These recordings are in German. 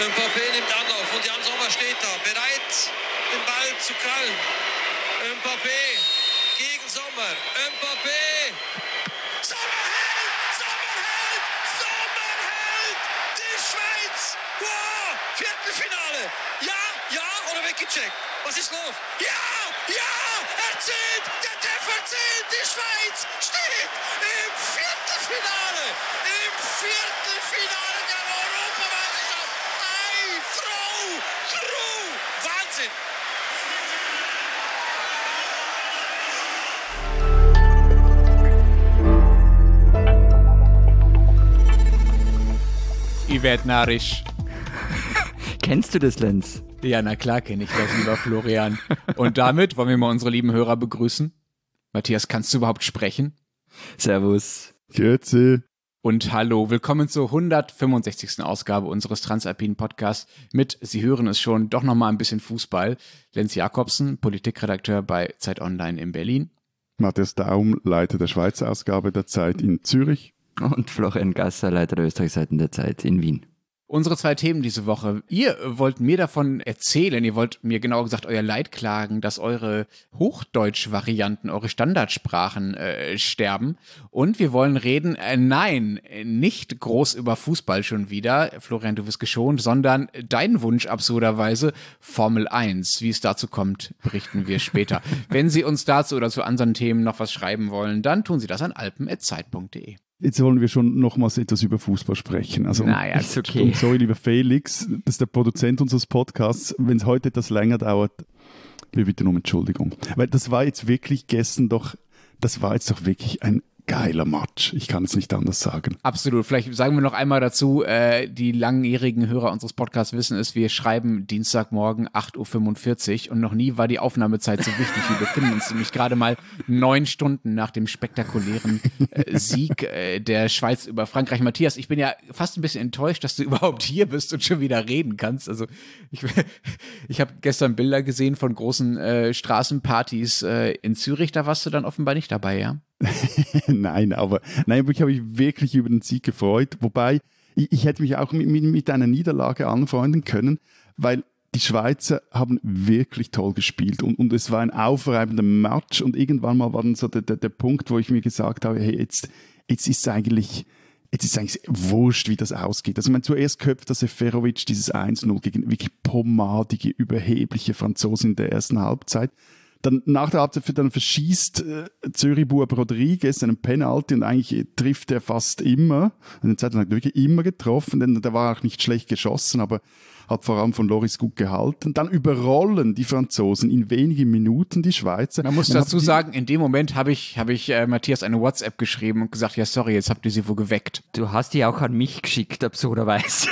Mbappé nimmt Anlauf und Jan Sommer steht da, bereit, den Ball zu krallen. Mbappé gegen Sommer. Mbappé. Sommerheld! Die Schweiz! Wow! Viertelfinale! Ja, oder weggecheckt? Was ist los? Ja! Er zählt! Der Treffer zählt! Die Schweiz steht im Viertelfinale! Im Viertelfinale der Europameisterschaft! True! Wahnsinn! Ich werd narrisch. Kennst du das, Lenz? Ja, na klar kenne ich das, lieber Florian. Und damit wollen wir mal unsere lieben Hörer begrüßen. Matthias, kannst du überhaupt sprechen? Servus. Grüezi. Und hallo, willkommen zur 165. Ausgabe unseres Transalpinen Podcasts mit, Sie hören es schon, doch nochmal ein bisschen Fußball. Lenz Jakobsen, Politikredakteur bei Zeit Online in Berlin. Matthias Daum, Leiter der Schweizer Ausgabe der Zeit in Zürich. Und Florian Gasser, Leiter der Österreichseiten der Zeit in Wien. Unsere zwei Themen diese Woche. Ihr wollt mir davon erzählen, ihr wollt mir genauer gesagt euer Leid klagen, dass eure Hochdeutsch-Varianten, eure Standardsprachen sterben. Und wir wollen reden, nein, nicht groß über Fußball schon wieder, Florian, du wirst geschont, sondern dein Wunsch absurderweise Formel 1. Wie es dazu kommt, berichten wir später. Wenn Sie uns dazu oder zu anderen Themen noch was schreiben wollen, dann tun Sie das an alpen@zeit.de. Jetzt wollen wir schon nochmals etwas über Fußball sprechen. Also, naja, ist okay. Und sorry, lieber Felix, das ist der Produzent unseres Podcasts. Wenn es heute etwas länger dauert, wir bitten um Entschuldigung. Weil das war jetzt wirklich gestern doch wirklich ein geiler Match. Ich kann es nicht anders sagen. Absolut. Vielleicht sagen wir noch einmal dazu, die langjährigen Hörer unseres Podcasts wissen es, wir schreiben Dienstagmorgen 8:45 Uhr und noch nie war die Aufnahmezeit so wichtig. Wir befinden uns nämlich gerade mal 9 Stunden nach dem spektakulären Sieg der Schweiz über Frankreich. Matthias, ich bin ja fast ein bisschen enttäuscht, dass du überhaupt hier bist und schon wieder reden kannst. Also ich habe gestern Bilder gesehen von großen Straßenpartys in Zürich, da warst du dann offenbar nicht dabei, ja? Nein, aber ich habe mich wirklich über den Sieg gefreut. Wobei, ich hätte mich auch mit einer Niederlage anfreunden können, weil die Schweizer haben wirklich toll gespielt und es war ein aufreibender Match und irgendwann mal war dann so der Punkt, wo ich mir gesagt habe, hey, jetzt ist es eigentlich wurscht, wie das ausgeht. Also zuerst köpft der Seferovic dieses 1:0 gegen wirklich pomadige, überhebliche Franzosen in der ersten Halbzeit. Dann nach der Halbzeit verschießt Zürich-Bub Rodriguez einen Penalty und eigentlich trifft er fast immer. In der Zeit hat er wirklich immer getroffen, denn der war auch nicht schlecht geschossen, aber hat vor allem von Loris gut gehalten. Dann überrollen die Franzosen in wenigen Minuten die Schweizer. Man muss dazu sagen, in dem Moment habe ich Matthias eine WhatsApp geschrieben und gesagt, ja sorry, jetzt habt ihr sie wohl geweckt. Du hast die auch an mich geschickt, absurderweise.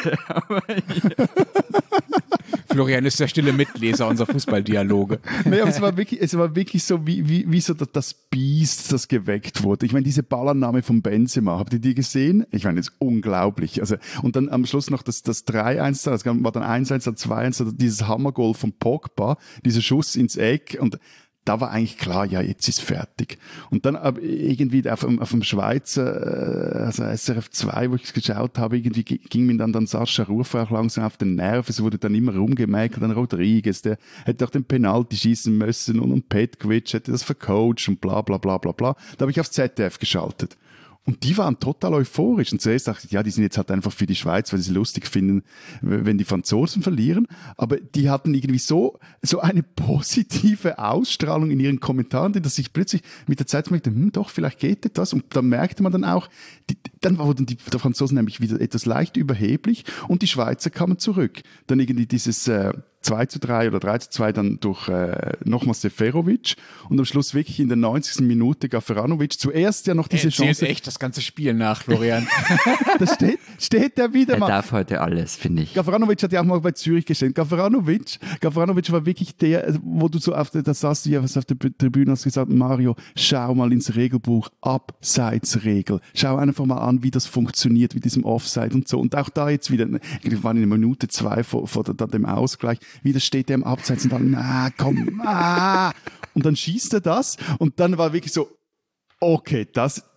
Florian ist der stille Mitleser unserer Fußballdialoge. Nee, aber es war wirklich so wie so das Biest, das geweckt wurde. Ich meine, diese Ballannahme von Benzema, habt ihr die gesehen? Ich meine, das ist unglaublich. Also, und dann am Schluss noch das 3:1, das war dann 1:1, dann 2:1, dieses Hammergoal von Pogba, dieser Schuss ins Eck und da war eigentlich klar, ja, jetzt ist fertig. Und dann irgendwie auf dem Schweizer, also SRF 2, wo ich es geschaut habe, irgendwie ging mir dann Sascha Rufer auch langsam auf den Nerv. Es wurde dann immer rumgemäkelt, dann Rodriguez, der hätte auch den Penalty schießen müssen und Petkovic hätte das vercoacht und bla bla bla bla bla. Da habe ich aufs ZDF geschaltet. Und die waren total euphorisch. Und zuerst dachte ich, ja, die sind jetzt halt einfach für die Schweiz, weil sie es lustig finden, wenn die Franzosen verlieren. Aber die hatten irgendwie so eine positive Ausstrahlung in ihren Kommentaren, dass ich plötzlich mit der Zeit merkte, doch, vielleicht geht etwas. Und dann merkte man dann auch, dann wurden die Franzosen nämlich wieder etwas leicht überheblich und die Schweizer kamen zurück. Dann irgendwie dieses 2:3 oder 3:2 dann durch nochmals Seferovic und am Schluss wirklich in der 90. Minute Gavranovic. Zuerst ja noch diese Chance. Jetzt echt das ganze Spiel nach, Florian. Da steht der wieder mal. Er darf heute alles, finde ich. Gavranovic hat ja auch mal bei Zürich gestellt. Gavranovic war wirklich der, wo du so da saßt du ja was auf der Tribüne, hast gesagt, Mario, schau mal ins Regelbuch, Abseitsregel. Schau einfach mal an, wie das funktioniert mit diesem Offside und so. Und auch da jetzt wieder, wir waren in der Minute 2 vor dem Ausgleich, wieder steht er im Abseits und dann, und dann schießt er das und dann war wirklich so, okay, das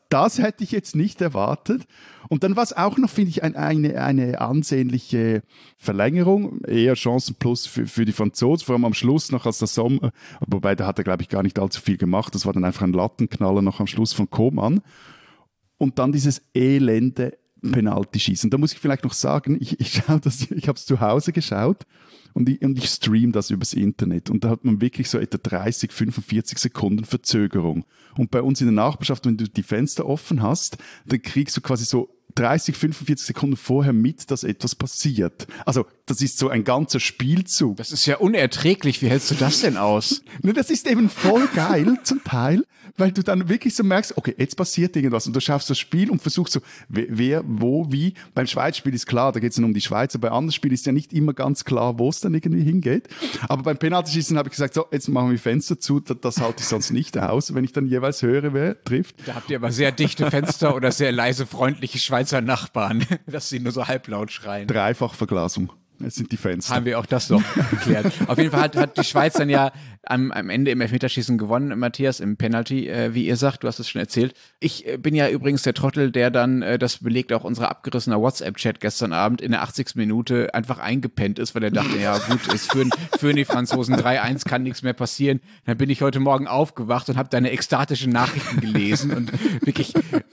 das hätte ich jetzt nicht erwartet. Und dann war es auch noch, finde ich, eine ansehnliche Verlängerung, eher Chancen plus für die Franzosen, vor allem am Schluss noch als der Sommer, wobei da hat er, glaube ich, gar nicht allzu viel gemacht, das war dann einfach ein Lattenknaller noch am Schluss von Coman. Und dann dieses elende Penaltyschießen. Da muss ich vielleicht noch sagen, ich habe es zu Hause geschaut und ich streame das übers Internet und da hat man wirklich so etwa 30, 45 Sekunden Verzögerung. Und bei uns in der Nachbarschaft, wenn du die Fenster offen hast, dann kriegst du quasi so 30, 45 Sekunden vorher mit, dass etwas passiert. Also das ist so ein ganzer Spielzug. Das ist ja unerträglich. Wie hältst du das denn aus? Ne, das ist eben voll geil zum Teil, weil du dann wirklich so merkst, okay, jetzt passiert irgendwas und du schaffst das Spiel und versuchst so, wer, wo, wie. Beim Schweiz-Spiel ist klar, da geht es dann um die Schweiz, aber bei anderen Spielen ist ja nicht immer ganz klar, wo es dann irgendwie hingeht. Aber beim Penaltyschießen habe ich gesagt, so, jetzt machen wir Fenster zu, das halte ich sonst nicht aus, wenn ich dann jeweils höre, wer trifft. Da habt ihr aber sehr dichte Fenster oder sehr leise, freundliche Schweizer Nachbarn, dass sie nur so halblaut schreien. Dreifachverglasung. Es sind die Fenster. Haben wir auch das noch geklärt. Auf jeden Fall hat die Schweiz dann ja am Ende im Elfmeterschießen gewonnen, Matthias, im Penalty, wie ihr sagt, du hast es schon erzählt. Ich bin ja übrigens der Trottel, der dann, das belegt auch unser abgerissener WhatsApp-Chat gestern Abend, in der 80. Minute einfach eingepennt ist, weil er dachte, ja gut, es führen die Franzosen 3-1, kann nichts mehr passieren. Dann bin ich heute Morgen aufgewacht und habe deine ekstatischen Nachrichten gelesen und wirklich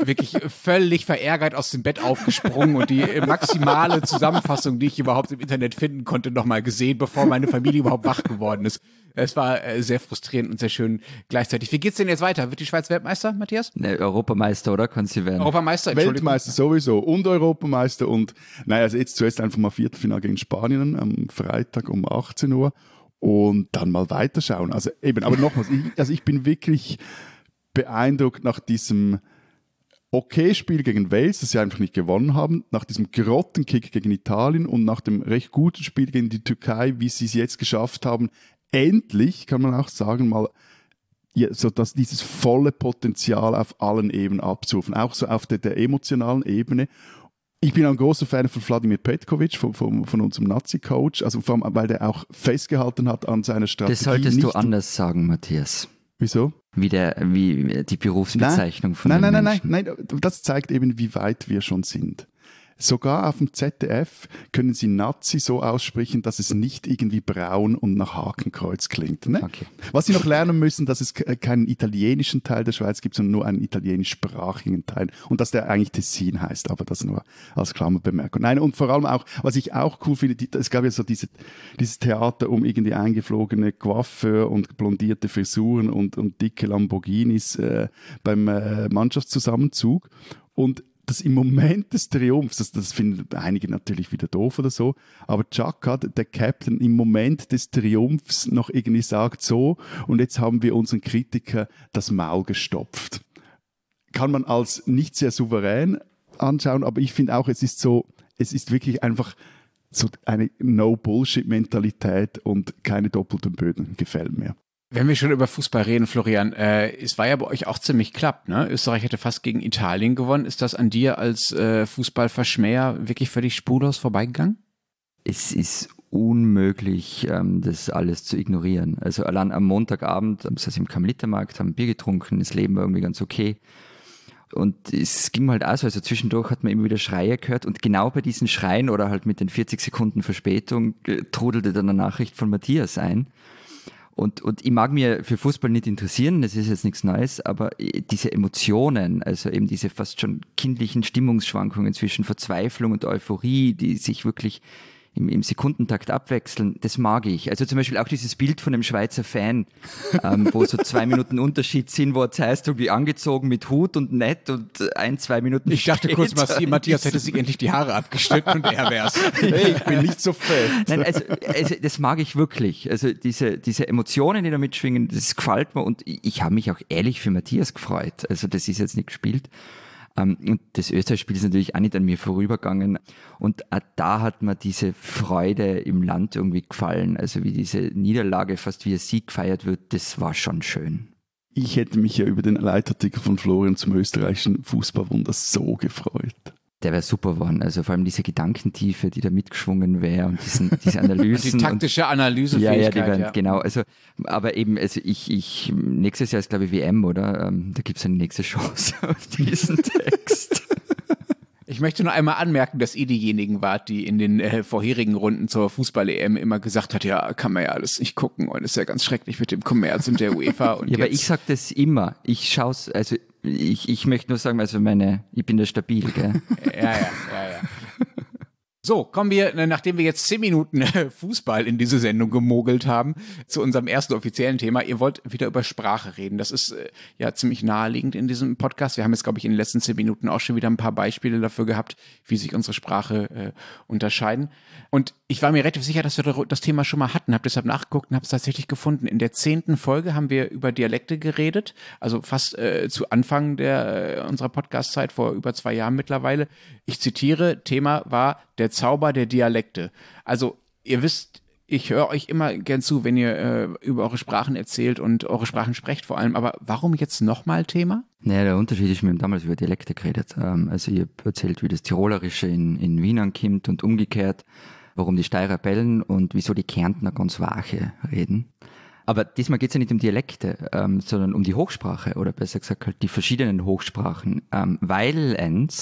völlig verärgert aus dem Bett aufgesprungen und die maximale Zusammenfassung, die ich überhaupt im Internet finden konnte, nochmal gesehen, bevor meine Familie überhaupt wach geworden ist. Es war sehr frustrierend und sehr schön gleichzeitig. Wie geht's denn jetzt weiter? Wird die Schweiz Weltmeister, Matthias? Ne, Europameister, oder? Kann sie werden. Europameister, Entschuldigung. Weltmeister sowieso und Europameister und also jetzt zuerst einfach mal Viertelfinale gegen Spanien am Freitag um 18 Uhr und dann mal weiterschauen. Also eben, aber nochmals, ich bin wirklich beeindruckt nach diesem Spiel gegen Wales, das sie einfach nicht gewonnen haben, nach diesem Grottenkick gegen Italien und nach dem recht guten Spiel gegen die Türkei, wie sie es jetzt geschafft haben, endlich, kann man auch sagen, mal so dass dieses volle Potenzial auf allen Ebenen abzurufen, auch so auf der emotionalen Ebene. Ich bin ein großer Fan von Wladimir Petkovic, von unserem Nazi-Coach, also vor allem, weil der auch festgehalten hat an seiner Strategie. Das solltest du anders sagen, Matthias. Wieso? Wie die Berufsbezeichnung von den Menschen. Nein, das zeigt eben, wie weit wir schon sind. Sogar auf dem ZDF können sie Nazi so aussprechen, dass es nicht irgendwie braun und nach Hakenkreuz klingt. Ne? Okay. Was sie noch lernen müssen, dass es keinen italienischen Teil der Schweiz gibt, sondern nur einen italienischsprachigen Teil. Und dass der eigentlich Tessin heißt, aber das nur als Klammerbemerkung. Nein, und vor allem auch, was ich auch cool finde, es gab ja so dieses Theater um irgendwie eingeflogene Coiffeur und blondierte Frisuren und dicke Lamborghinis beim Mannschaftszusammenzug. Und das im Moment des Triumphs, das finden einige natürlich wieder doof oder so, aber Xhaka, der Captain, im Moment des Triumphs noch irgendwie sagt so, und jetzt haben wir unseren Kritiker das Maul gestopft. Kann man als nicht sehr souverän anschauen, aber ich finde auch, es ist wirklich einfach so eine No-Bullshit-Mentalität und keine doppelten Böden, gefällt mir. Wenn wir schon über Fußball reden, Florian, es war ja bei euch auch ziemlich knapp, ne? Österreich hätte fast gegen Italien gewonnen. Ist das an dir als Fußballverschmäher wirklich völlig spurlos vorbeigegangen? Es ist unmöglich, das alles zu ignorieren. Also allein am Montagabend, also im Karmelitermarkt, haben Bier getrunken, das Leben war irgendwie ganz okay. Und es ging halt auch so, also zwischendurch hat man immer wieder Schreie gehört und genau bei diesen Schreien oder halt mit den 40 Sekunden Verspätung trudelte dann eine Nachricht von Matthias ein. Und ich mag mir für Fußball nicht interessieren, das ist jetzt nichts Neues, aber diese Emotionen, also eben diese fast schon kindlichen Stimmungsschwankungen zwischen Verzweiflung und Euphorie, die sich wirklich im Sekundentakt abwechseln, das mag ich. Also zum Beispiel auch dieses Bild von einem Schweizer Fan, wo so 2 Minuten Unterschied sind, wo es heißt, irgendwie angezogen mit Hut und nett und 1-2 Minuten Ich dachte kurz, Matthias hätte sich endlich die Haare abgeschnitten und er wär's. Hey, ich bin nicht so fett. Nein, also das mag ich wirklich. Also diese Emotionen, die da mitschwingen, das gefällt mir und ich habe mich auch ehrlich für Matthias gefreut. Also das ist jetzt nicht gespielt. Und das Österreich-Spiel ist natürlich auch nicht an mir vorübergegangen. Und auch da hat mir diese Freude im Land irgendwie gefallen. Also wie diese Niederlage fast wie ein Sieg gefeiert wird, das war schon schön. Ich hätte mich ja über den Leitartikel von Florian zum österreichischen Fußballwunder so gefreut. Der wäre super geworden. Also vor allem diese Gedankentiefe, die da mitgeschwungen wäre und diese Analysen. Die taktische Analysefähigkeit. Ja, die wären, genau. Also, aber eben, also ich nächstes Jahr ist, glaube ich, WM, oder? Da gibt es eine nächste Chance auf diesen Text. Ich möchte nur einmal anmerken, dass ihr diejenigen wart, die in den vorherigen Runden zur Fußball-EM immer gesagt hat, ja, kann man ja alles nicht gucken und ist ja ganz schrecklich mit dem Kommerz und der UEFA. Und ja, aber ich sage das immer. Ich schaue es, also ich möchte nur sagen, also ich bin da stabil, gell? Ja. So, kommen wir, nachdem wir jetzt 10 Minuten Fußball in diese Sendung gemogelt haben, zu unserem ersten offiziellen Thema. Ihr wollt wieder über Sprache reden. Das ist ja ziemlich naheliegend in diesem Podcast. Wir haben jetzt, glaube ich, in den letzten 10 Minuten auch schon wieder ein paar Beispiele dafür gehabt, wie sich unsere Sprache unterscheiden. Und ich war mir relativ sicher, dass wir das Thema schon mal hatten, habe deshalb nachgeguckt und habe es tatsächlich gefunden. In der 10. Folge haben wir über Dialekte geredet, also fast zu Anfang unserer Podcast-Zeit, vor über 2 Jahren mittlerweile. Ich zitiere, Thema war der Zauber der Dialekte. Also ihr wisst, ich höre euch immer gern zu, wenn ihr über eure Sprachen erzählt und eure Sprachen sprecht vor allem. Aber warum jetzt nochmal Thema? Naja, der Unterschied ist, wir haben damals über Dialekte geredet. Also ihr habt erzählt, wie das Tirolerische in Wien ankommt und umgekehrt, warum die Steirer bellen und wieso die Kärntner ganz wache reden. Aber diesmal geht es ja nicht um Dialekte, sondern um die Hochsprache oder besser gesagt halt die verschiedenen Hochsprachen, weil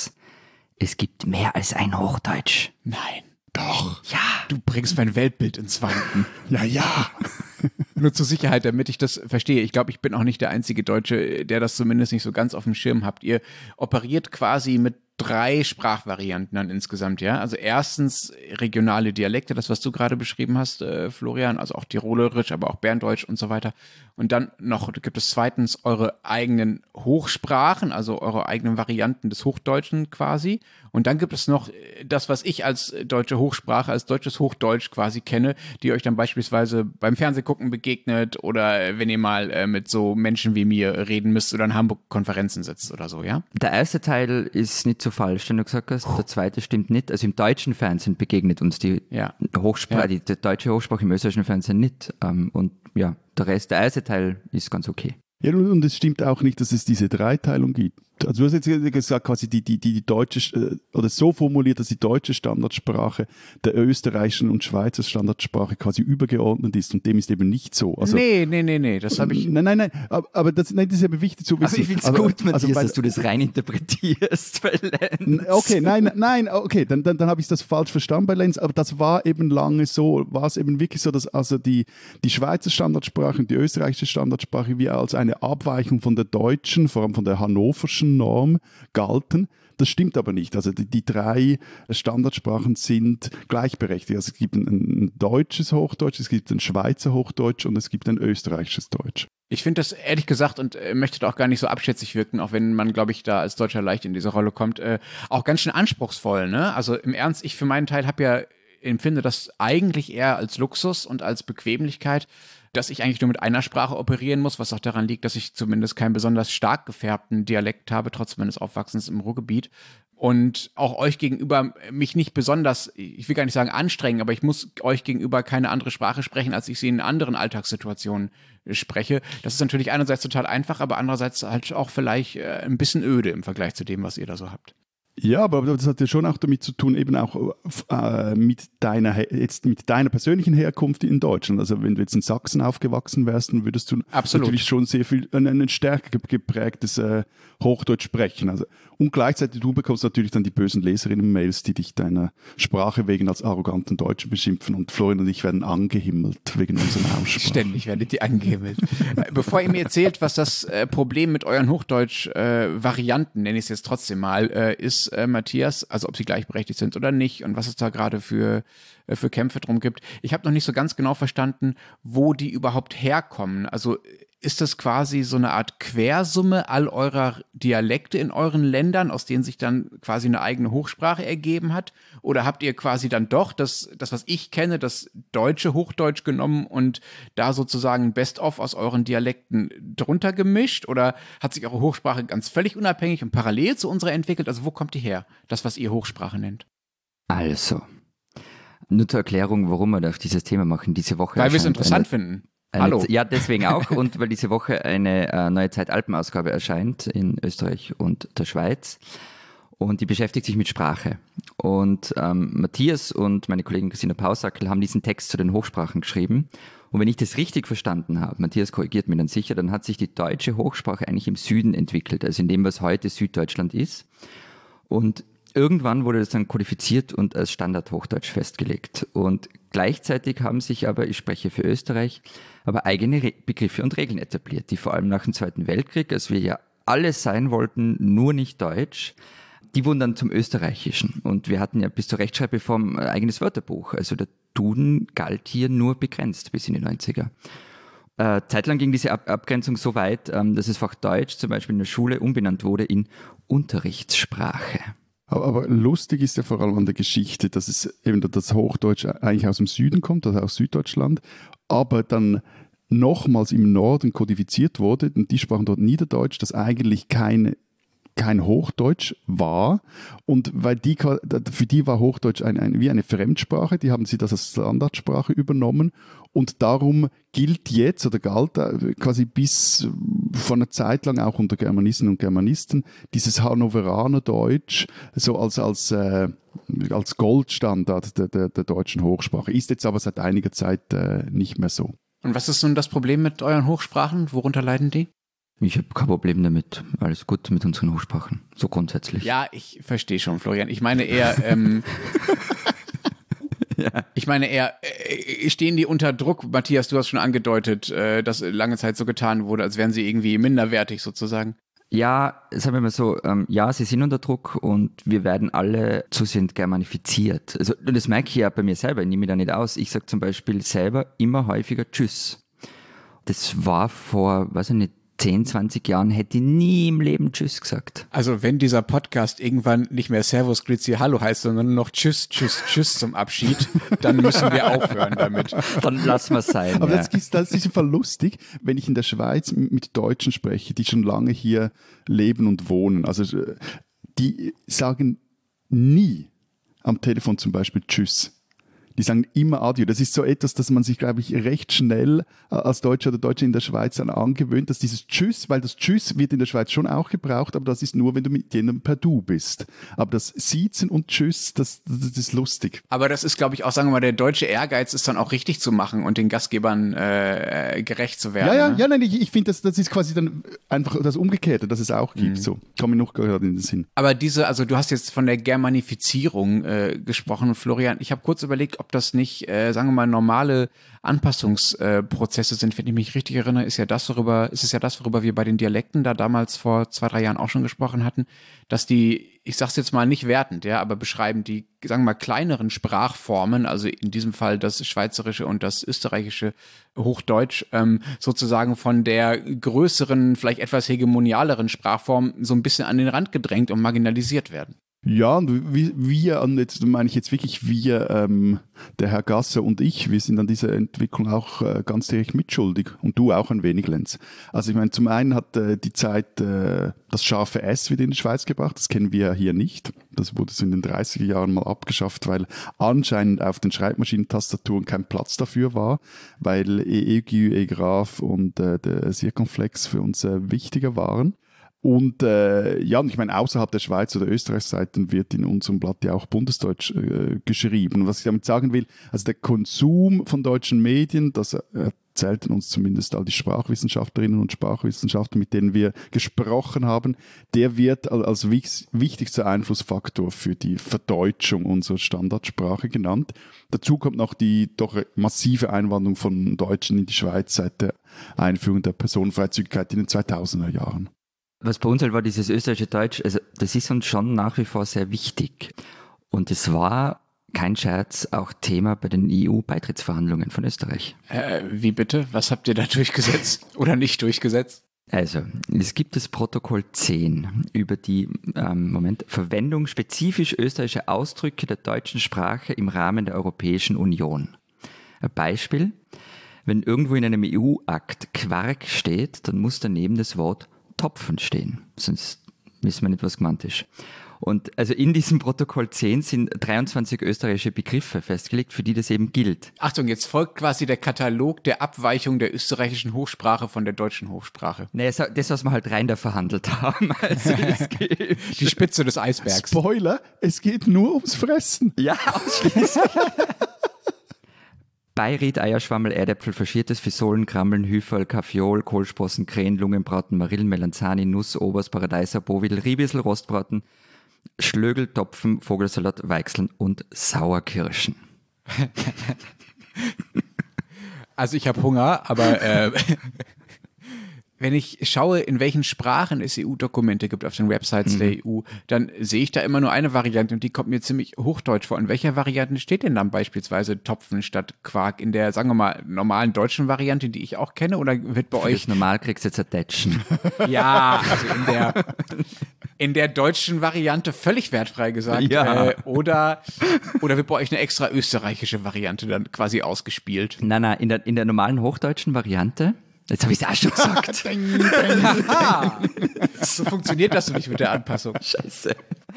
es gibt mehr als ein Hochdeutsch. Nein. Doch. Ja. Du bringst mein Weltbild ins Wanken. Ja. Nur zur Sicherheit, damit ich das verstehe. Ich glaube, ich bin auch nicht der einzige Deutsche, der das zumindest nicht so ganz auf dem Schirm habt. Ihr operiert quasi mit 3 Sprachvarianten dann insgesamt, ja? Also erstens regionale Dialekte, das, was du gerade beschrieben hast, Florian, also auch Tirolerisch, aber auch Berndeutsch und so weiter. Und dann gibt es zweitens eure eigenen Hochsprachen, also eure eigenen Varianten des Hochdeutschen quasi. Und dann gibt es noch das, was ich als deutsche Hochsprache, als deutsches Hochdeutsch quasi kenne, die euch dann beispielsweise beim Fernsehgucken begegnet oder wenn ihr mal mit so Menschen wie mir reden müsst oder in Hamburg Konferenzen sitzt oder so, ja? Der erste Teil ist nicht so falsch, den du gesagt hast. Der zweite stimmt nicht. Also im deutschen Fernsehen begegnet uns die Hochsprache, die deutsche Hochsprache im österreichischen Fernsehen nicht. Und ja, der erste Teil ist ganz okay. Ja, und es stimmt auch nicht, dass es diese Dreiteilung gibt. Also du hast jetzt gesagt, quasi die deutsche, oder so formuliert, dass die deutsche Standardsprache der österreichischen und Schweizer Standardsprache quasi übergeordnet ist und dem ist eben nicht so. Also, Nee, das habe ich... Nein, aber das ist eben wichtig zu wissen. Aber ich finde es gut, Matthias, dass du das rein interpretierst bei Lenz. Okay, nein, okay, dann habe ich das falsch verstanden bei Lenz, aber das war eben lange so, war es eben wirklich so, dass also die Schweizer Standardsprache und die österreichische Standardsprache wie als eine Abweichung von der deutschen, vor allem von der hannoverschen Norm galten. Das stimmt aber nicht. Also die 3 Standardsprachen sind gleichberechtigt. Also es gibt ein deutsches Hochdeutsch, es gibt ein Schweizer Hochdeutsch und es gibt ein österreichisches Deutsch. Ich finde das ehrlich gesagt und möchte da auch gar nicht so abschätzig wirken, auch wenn man, glaube ich, da als Deutscher leicht in diese Rolle kommt, auch ganz schön anspruchsvoll, ne? Also im Ernst, ich für meinen Teil empfinde das eigentlich eher als Luxus und als Bequemlichkeit, dass ich eigentlich nur mit einer Sprache operieren muss, was auch daran liegt, dass ich zumindest keinen besonders stark gefärbten Dialekt habe, trotz meines Aufwachsens im Ruhrgebiet. Und auch euch gegenüber mich nicht besonders, ich will gar nicht sagen anstrengen, aber ich muss euch gegenüber keine andere Sprache sprechen, als ich sie in anderen Alltagssituationen spreche. Das ist natürlich einerseits total einfach, aber andererseits halt auch vielleicht ein bisschen öde im Vergleich zu dem, was ihr da so habt. Ja, aber das hat ja schon auch damit zu tun, eben auch mit deiner persönlichen Herkunft in Deutschland. Also wenn du jetzt in Sachsen aufgewachsen wärst, dann würdest du natürlich schon sehr viel, ein stärker geprägtes Hochdeutsch sprechen. Also, und gleichzeitig, du bekommst natürlich dann die bösen Leserinnen-Mails, die dich deiner Sprache wegen als arroganten Deutschen beschimpfen und Florian und ich werden angehimmelt wegen unserer Aussprache. Ständig werdet ihr angehimmelt. Bevor ihr mir erzählt, was das Problem mit euren Hochdeutsch-Varianten, nenne ich es jetzt trotzdem mal, ist, Matthias, also ob sie gleichberechtigt sind oder nicht und was es da gerade für Kämpfe drum gibt. Ich habe noch nicht so ganz genau verstanden, wo die überhaupt herkommen. Also ist das quasi so eine Art Quersumme all eurer Dialekte in euren Ländern, aus denen sich dann quasi eine eigene Hochsprache ergeben hat? Oder habt ihr quasi dann doch das was ich kenne, das deutsche Hochdeutsch genommen und da sozusagen Best-of aus euren Dialekten drunter gemischt? Oder hat sich eure Hochsprache ganz völlig unabhängig und parallel zu unserer entwickelt? Also wo kommt die her, das, was ihr Hochsprache nennt? Also, nur zur Erklärung, warum wir auf dieses Thema machen. Diese Woche weil wir es interessant finden. Hallo. Ja, deswegen auch und weil diese Woche eine neue Zeit-Alpen-Ausgabe erscheint in Österreich und der Schweiz. und die beschäftigt sich mit Sprache. Und Matthias und meine Kollegin Christina Pausackel haben diesen Text zu den Hochsprachen geschrieben. Und wenn ich das richtig verstanden habe, Matthias korrigiert mich dann sicher, dann hat sich die deutsche Hochsprache eigentlich im Süden entwickelt, also in dem, was heute Süddeutschland ist. Und irgendwann wurde das dann kodifiziert und als Standardhochdeutsch festgelegt. Und gleichzeitig haben sich aber, ich spreche für Österreich, aber eigene Begriffe und Regeln etabliert, die vor allem nach dem Zweiten Weltkrieg, als wir ja alle sein wollten, nur nicht Deutsch, die wurden dann zum Österreichischen. Und wir hatten ja bis zur Rechtschreibreform ein eigenes Wörterbuch. Also der Duden galt hier nur begrenzt bis in die 90er. Zeitlang ging diese Abgrenzung so weit, dass das Fach Deutsch zum Beispiel in der Schule umbenannt wurde in Unterrichtssprache. Aber lustig ist ja vor allem an der Geschichte, dass es eben das Hochdeutsch eigentlich aus dem Süden kommt, also aus Süddeutschland, aber dann nochmals im Norden kodifiziert wurde und die sprachen dort Niederdeutsch, das eigentlich kein Hochdeutsch war, und weil für die war Hochdeutsch wie eine Fremdsprache, die haben sie das als Standardsprache übernommen, und darum gilt jetzt oder galt quasi bis vor einer Zeit lang auch unter Germanisten und Germanisten dieses Hannoveraner Deutsch so als Goldstandard der deutschen Hochsprache, ist jetzt aber seit einiger Zeit nicht mehr so. Und was ist nun das Problem mit euren Hochsprachen? Worunter leiden die? Ich habe kein Problem damit. Alles gut mit unseren Hochsprachen. So grundsätzlich. Ja, ich verstehe schon, Florian. Ich meine eher, stehen die unter Druck? Matthias, du hast schon angedeutet, dass lange Zeit so getan wurde, als wären sie irgendwie minderwertig sozusagen. Ja, sagen wir mal so, ja, sie sind unter Druck und wir werden alle zusehends germanifiziert. Also das merke ich ja bei mir selber, ich nehme mich da nicht aus. Ich sage zum Beispiel selber immer häufiger Tschüss. Das war vor, weiß ich nicht, 10, 20 Jahren hätte ich nie im Leben Tschüss gesagt. Also wenn dieser Podcast irgendwann nicht mehr Servus, Grüezi, Hallo heißt, sondern nur noch Tschüss, Tschüss, Tschüss zum Abschied, dann müssen wir aufhören damit. Dann lassen wir es sein. Aber ja. das ist einfach lustig, wenn ich in der Schweiz mit Deutschen spreche, die schon lange hier leben und wohnen. Also die sagen nie am Telefon zum Beispiel Tschüss. Die sagen immer Adieu. Das ist so etwas, dass man sich, glaube ich, recht schnell als Deutscher oder Deutsche in der Schweiz dann angewöhnt, dass dieses Tschüss, weil das Tschüss wird in der Schweiz schon auch gebraucht, aber das ist nur, wenn du mit jemandem per Du bist. Aber das Siezen und Tschüss, das ist lustig. Aber das ist, glaube ich, auch, sagen wir mal, der deutsche Ehrgeiz ist dann auch richtig zu machen und den Gastgebern gerecht zu werden. Ja, nein, ich finde, das ist quasi dann einfach das Umgekehrte, dass es auch gibt. So, kommt mir noch gerade in den Sinn. Aber also du hast jetzt von der Germanifizierung gesprochen, Florian. Ich habe kurz überlegt, ob das nicht, sagen wir mal, normale Anpassungsprozesse sind. Wenn ich mich richtig erinnere, ist es ja das, worüber wir bei den Dialekten da damals vor 2-3 Jahren auch schon gesprochen hatten, dass die, ich sag's jetzt mal nicht wertend, ja, aber beschreiben die, sagen wir mal, kleineren Sprachformen, also in diesem Fall das Schweizerische und das Österreichische Hochdeutsch, sozusagen von der größeren, vielleicht etwas hegemonialeren Sprachform so ein bisschen an den Rand gedrängt und marginalisiert werden. Ja, und wir, und jetzt meine ich jetzt wirklich wir, der Herr Gasser und ich, wir sind an dieser Entwicklung auch ganz direkt mitschuldig. Und du auch ein wenig, Lenz. Also ich meine, zum einen hat die Zeit das scharfe S wieder in die Schweiz gebracht. Das kennen wir ja hier nicht. Das wurde so in den 30er Jahren mal abgeschafft, weil anscheinend auf den Schreibmaschinentastaturen kein Platz dafür war, weil EEG, E-Graph und der Circumflex für uns wichtiger waren. Und und ich meine, außerhalb der Schweiz oder Österreichsseiten wird in unserem Blatt ja auch Bundesdeutsch geschrieben. Und was ich damit sagen will, also der Konsum von deutschen Medien, das erzählten uns zumindest all die Sprachwissenschaftlerinnen und Sprachwissenschaftler, mit denen wir gesprochen haben, der wird als wichtigster Einflussfaktor für die Verdeutschung unserer Standardsprache genannt. Dazu kommt noch die doch massive Einwanderung von Deutschen in die Schweiz seit der Einführung der Personenfreizügigkeit in den 2000er Jahren. Was bei uns halt war, dieses österreichische Deutsch, also das ist uns schon nach wie vor sehr wichtig. Und es war, kein Scherz, auch Thema bei den EU-Beitrittsverhandlungen von Österreich. Wie bitte? Was habt ihr da durchgesetzt oder nicht durchgesetzt? Also, es gibt das Protokoll 10 über die Verwendung spezifisch österreichischer Ausdrücke der deutschen Sprache im Rahmen der Europäischen Union. Ein Beispiel, wenn irgendwo in einem EU-Akt Quark steht, dann muss daneben das Wort Topfen stehen, sonst wissen wir nicht, was gemeint ist. Und also in diesem Protokoll 10 sind 23 österreichische Begriffe festgelegt, für die das eben gilt. Achtung, jetzt folgt quasi der Katalog der Abweichung der österreichischen Hochsprache von der deutschen Hochsprache. Naja, das, was wir halt rein da verhandelt haben. Also Die Spitze des Eisbergs. Spoiler, es geht nur ums Fressen. ja, ausschließlich. Beiried, Eierschwammel, Erdäpfel, Faschiertes, Fisolen, Krammeln, Hüferl, Kaffeol, Kohlsprossen, Krähen, Lungenbraten, Marillen, Melanzani, Nuss, Obers, Paradeiser, Bovidel, Riebissel, Rostbraten, Schlögel, Topfen, Vogelsalat, Weichseln und Sauerkirschen. Also ich habe Hunger, aber wenn ich schaue, in welchen Sprachen es EU-Dokumente gibt auf den Websites der EU, dann sehe ich da immer nur eine Variante und die kommt mir ziemlich hochdeutsch vor. In welcher Variante steht denn dann beispielsweise Topfen statt Quark? In der, sagen wir mal, normalen deutschen Variante, die ich auch kenne, oder wird bei Für euch... das Normal kriegst du jetzt ein Tätschen. Ja, also in der deutschen Variante völlig wertfrei gesagt. Ja. Oder wird bei euch eine extra österreichische Variante dann quasi ausgespielt? Nein, in der normalen hochdeutschen Variante, jetzt habe ich es auch schon gesagt. So funktioniert das nicht mit der Anpassung. Scheiße.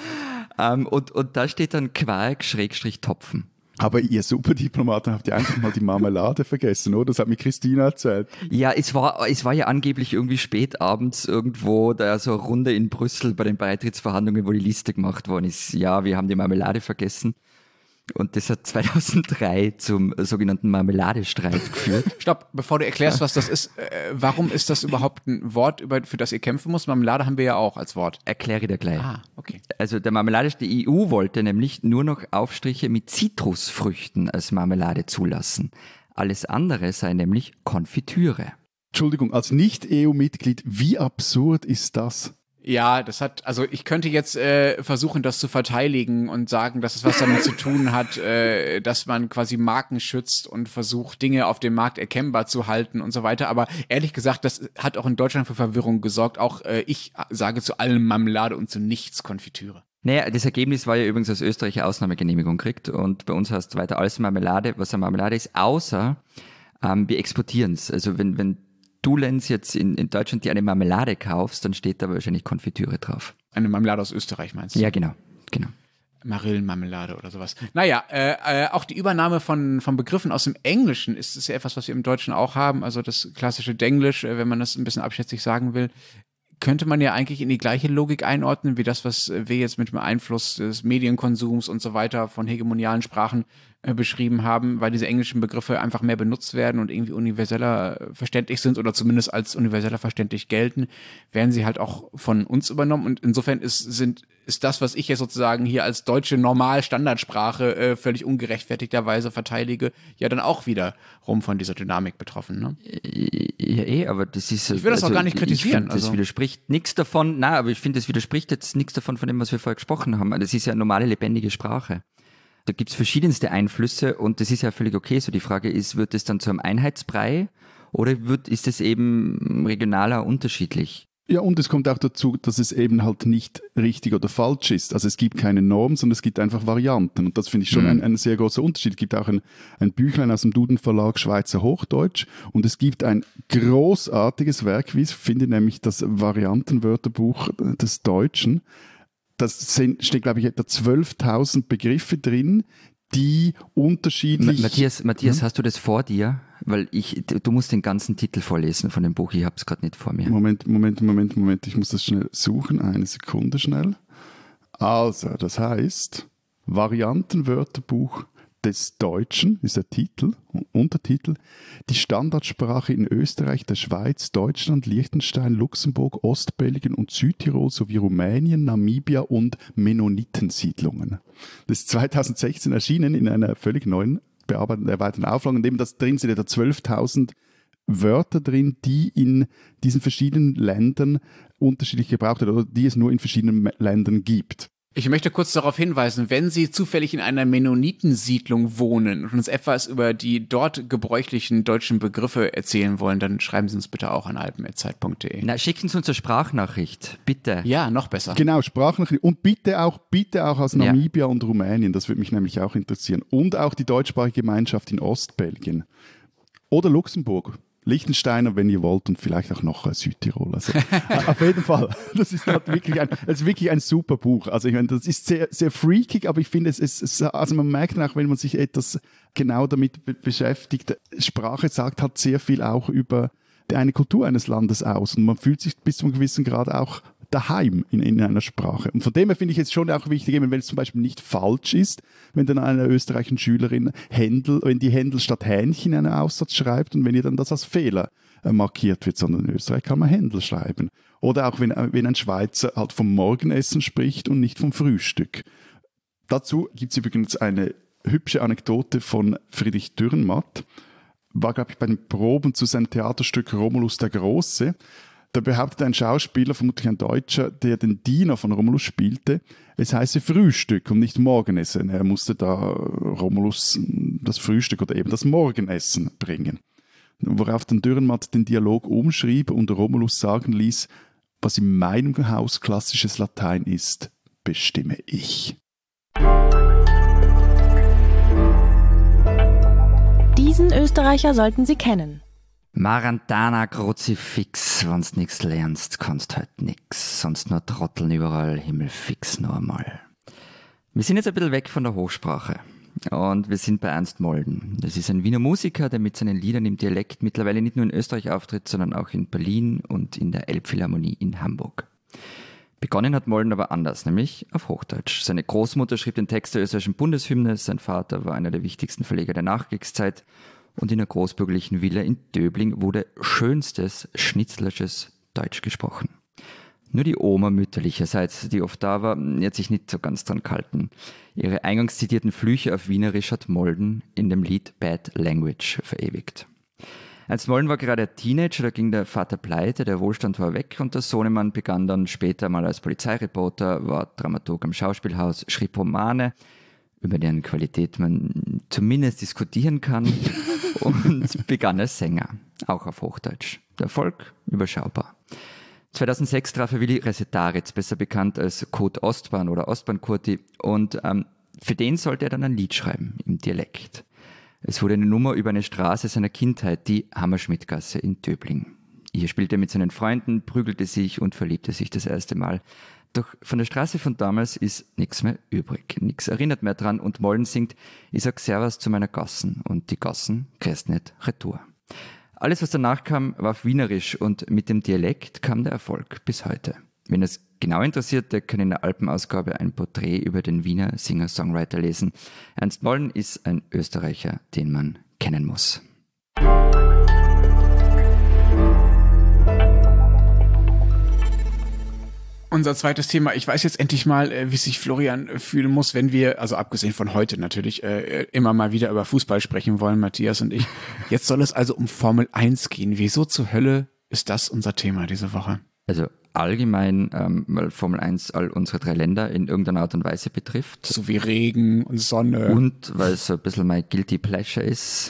Und da steht dann Quark / Topfen. Aber ihr Superdiplomaten habt ihr einfach mal die Marmelade vergessen, oder? Das hat mir Christina erzählt. Ja, es war ja angeblich irgendwie spät abends irgendwo, da so eine Runde in Brüssel bei den Beitrittsverhandlungen, wo die Liste gemacht worden ist. Ja, wir haben die Marmelade vergessen. Und das hat 2003 zum sogenannten Marmeladestreit geführt. Stopp, bevor du erklärst, was das ist, warum ist das überhaupt ein Wort, für das ihr kämpfen müsst? Marmelade haben wir ja auch als Wort. Erkläre dir gleich. Okay. Also die EU wollte nämlich nur noch Aufstriche mit Zitrusfrüchten als Marmelade zulassen. Alles andere sei nämlich Konfitüre. Entschuldigung, als Nicht-EU-Mitglied, wie absurd ist das? Ja, also ich könnte jetzt versuchen, das zu verteidigen und sagen, dass es was damit zu tun hat, dass man quasi Marken schützt und versucht, Dinge auf dem Markt erkennbar zu halten und so weiter. Aber ehrlich gesagt, das hat auch in Deutschland für Verwirrung gesorgt. Auch ich sage zu allem Marmelade und zu nichts Konfitüre. Naja, das Ergebnis war ja übrigens, dass Österreich eine Ausnahmegenehmigung kriegt und bei uns heißt weiter alles Marmelade, was eine Marmelade ist, außer wir exportieren es. Also wenn du, Lenz, jetzt in Deutschland dir eine Marmelade kaufst, dann steht da wahrscheinlich Konfitüre drauf. Eine Marmelade aus Österreich meinst du? Ja, genau. Marillenmarmelade oder sowas. Naja, auch die Übernahme von Begriffen aus dem Englischen ist ja etwas, was wir im Deutschen auch haben. Also das klassische Denglisch, wenn man das ein bisschen abschätzig sagen will, könnte man ja eigentlich in die gleiche Logik einordnen, wie das, was wir jetzt mit dem Einfluss des Medienkonsums und so weiter von hegemonialen Sprachen beschrieben haben, weil diese englischen Begriffe einfach mehr benutzt werden und irgendwie universeller verständlich sind oder zumindest als universeller verständlich gelten, werden sie halt auch von uns übernommen. Und insofern ist das, was ich jetzt sozusagen hier als deutsche Normal-Standardsprache völlig ungerechtfertigterweise verteidige, ja dann auch wiederum von dieser Dynamik betroffen. Ne? Ja, aber das ist... Ich will das auch gar nicht kritisieren. Das widerspricht nichts davon, aber ich finde, das widerspricht jetzt nichts davon, von dem, was wir vorher gesprochen haben. Das ist ja eine normale, lebendige Sprache. Da gibt es verschiedenste Einflüsse und das ist ja völlig okay. So die Frage ist, wird es dann zu einem Einheitsbrei oder ist es eben regionaler unterschiedlich? Ja, und es kommt auch dazu, dass es eben halt nicht richtig oder falsch ist. Also es gibt keine Norm, sondern es gibt einfach Varianten. Und das finde ich schon ein sehr großer Unterschied. Es gibt auch ein Büchlein aus dem Duden Verlag Schweizer Hochdeutsch und es gibt ein großartiges Werk, wie ich finde, nämlich das Variantenwörterbuch des Deutschen. Steht, glaube ich, etwa 12.000 Begriffe drin, die unterschiedlich... Matthias, hast du das vor dir? Weil du musst den ganzen Titel vorlesen von dem Buch, ich habe es gerade nicht vor mir. Moment, ich muss das schnell suchen, eine Sekunde schnell. Also, das heißt, Variantenwörterbuch des Deutschen ist der Titel, Untertitel, die Standardsprache in Österreich, der Schweiz, Deutschland, Liechtenstein, Luxemburg, Ostbelgien und Südtirol sowie Rumänien, Namibia und Mennonitensiedlungen. Das ist 2016 erschienen in einer völlig neuen, bearbeiteten, erweiterten Auflage, in dem das drin sind etwa 12.000 Wörter drin, die in diesen verschiedenen Ländern unterschiedlich gebraucht werden oder die es nur in verschiedenen Ländern gibt. Ich möchte kurz darauf hinweisen, wenn Sie zufällig in einer Mennonitensiedlung wohnen und uns etwas über die dort gebräuchlichen deutschen Begriffe erzählen wollen, dann schreiben Sie uns bitte auch an alpen@zeit.de. Na, schicken Sie uns eine Sprachnachricht, bitte. Ja, noch besser. Genau, Sprachnachricht. Und bitte auch aus Namibia und Rumänien, das würde mich nämlich auch interessieren. Und auch die deutschsprachige Gemeinschaft in Ostbelgien. Oder Luxemburg. Liechtensteiner, wenn ihr wollt, und vielleicht auch noch Südtirol. Also, auf jeden Fall, das ist halt wirklich ein super Buch. Also ich meine, das ist sehr, sehr freakig, aber ich finde, also man merkt auch, wenn man sich etwas genau damit beschäftigt, Sprache sagt halt sehr viel auch über eine Kultur eines Landes aus und man fühlt sich bis zu einem gewissen Grad auch daheim in einer Sprache. Und von dem her finde ich jetzt schon auch wichtig, wenn es zum Beispiel nicht falsch ist, wenn dann eine österreichische Schülerin wenn die Händel statt Hähnchen einen Aussatz schreibt und wenn ihr dann das als Fehler markiert wird, sondern in Österreich kann man Händel schreiben. Oder auch wenn ein Schweizer halt vom Morgenessen spricht und nicht vom Frühstück. Dazu gibt es übrigens eine hübsche Anekdote von Friedrich Dürrenmatt. War, glaube ich, bei den Proben zu seinem Theaterstück Romulus der Große. Da behauptet ein Schauspieler, vermutlich ein Deutscher, der den Diener von Romulus spielte, es heiße Frühstück und nicht Morgenessen. Er musste da Romulus das Frühstück oder eben das Morgenessen bringen. Worauf dann Dürrenmatt den Dialog umschrieb und Romulus sagen ließ, was in meinem Haus klassisches Latein ist, bestimme ich. Diesen Österreicher sollten Sie kennen. Marantana Kruzifix, wenn's nix lernst, kannst halt nix. Sonst nur Trotteln überall, Himmelfix nur einmal. Wir sind jetzt ein bisschen weg von der Hochsprache. Und wir sind bei Ernst Molden. Das ist ein Wiener Musiker, der mit seinen Liedern im Dialekt mittlerweile nicht nur in Österreich auftritt, sondern auch in Berlin und in der Elbphilharmonie in Hamburg. Begonnen hat Molden aber anders, nämlich auf Hochdeutsch. Seine Großmutter schrieb den Text der österreichischen Bundeshymne, sein Vater war einer der wichtigsten Verleger der Nachkriegszeit und in einer großbürgerlichen Villa in Döbling wurde schönstes, schnitzlersches Deutsch gesprochen. Nur die Oma mütterlicherseits, die oft da war, hat sich nicht so ganz dran gehalten. Ihre eingangs zitierten Flüche auf Wienerisch hat Molden in dem Lied Bad Language verewigt. Als Molden war gerade ein Teenager, da ging der Vater pleite, der Wohlstand war weg und der Sohnemann begann dann später mal als Polizeireporter, war Dramaturg am Schauspielhaus, schrieb Romane, über deren Qualität man zumindest diskutieren kann und begann als Sänger, auch auf Hochdeutsch. Der Erfolg überschaubar. 2006 traf er Willi Resetaritz, besser bekannt als Kurt Ostbahn oder Ostbahn-Kurti, und für den sollte er dann ein Lied schreiben im Dialekt. Es wurde eine Nummer über eine Straße seiner Kindheit, die Hammerschmidtgasse in Döbling. Hier spielte er mit seinen Freunden, prügelte sich und verliebte sich das erste Mal. Doch von der Straße von damals ist nichts mehr übrig. Nichts erinnert mehr dran und Molden singt, ich sag Servus zu meiner Gassen und die Gassen grüßt nicht retour. Alles, was danach kam, war auf Wienerisch und mit dem Dialekt kam der Erfolg bis heute. Wenn es genau interessiert, der kann in der Alpenausgabe ein Porträt über den Wiener Singer-Songwriter lesen. Ernst Molden ist ein Österreicher, den man kennen muss. Unser zweites Thema. Ich weiß jetzt endlich mal, wie sich Florian fühlen muss, wenn wir, also abgesehen von heute natürlich, immer mal wieder über Fußball sprechen wollen, Matthias und ich. Jetzt soll es also um Formel 1 gehen. Wieso zur Hölle ist das unser Thema diese Woche? Also allgemein, weil Formel 1 all unsere 3 Länder in irgendeiner Art und Weise betrifft. So wie Regen und Sonne. Und weil es so ein bisschen mein Guilty Pleasure ist.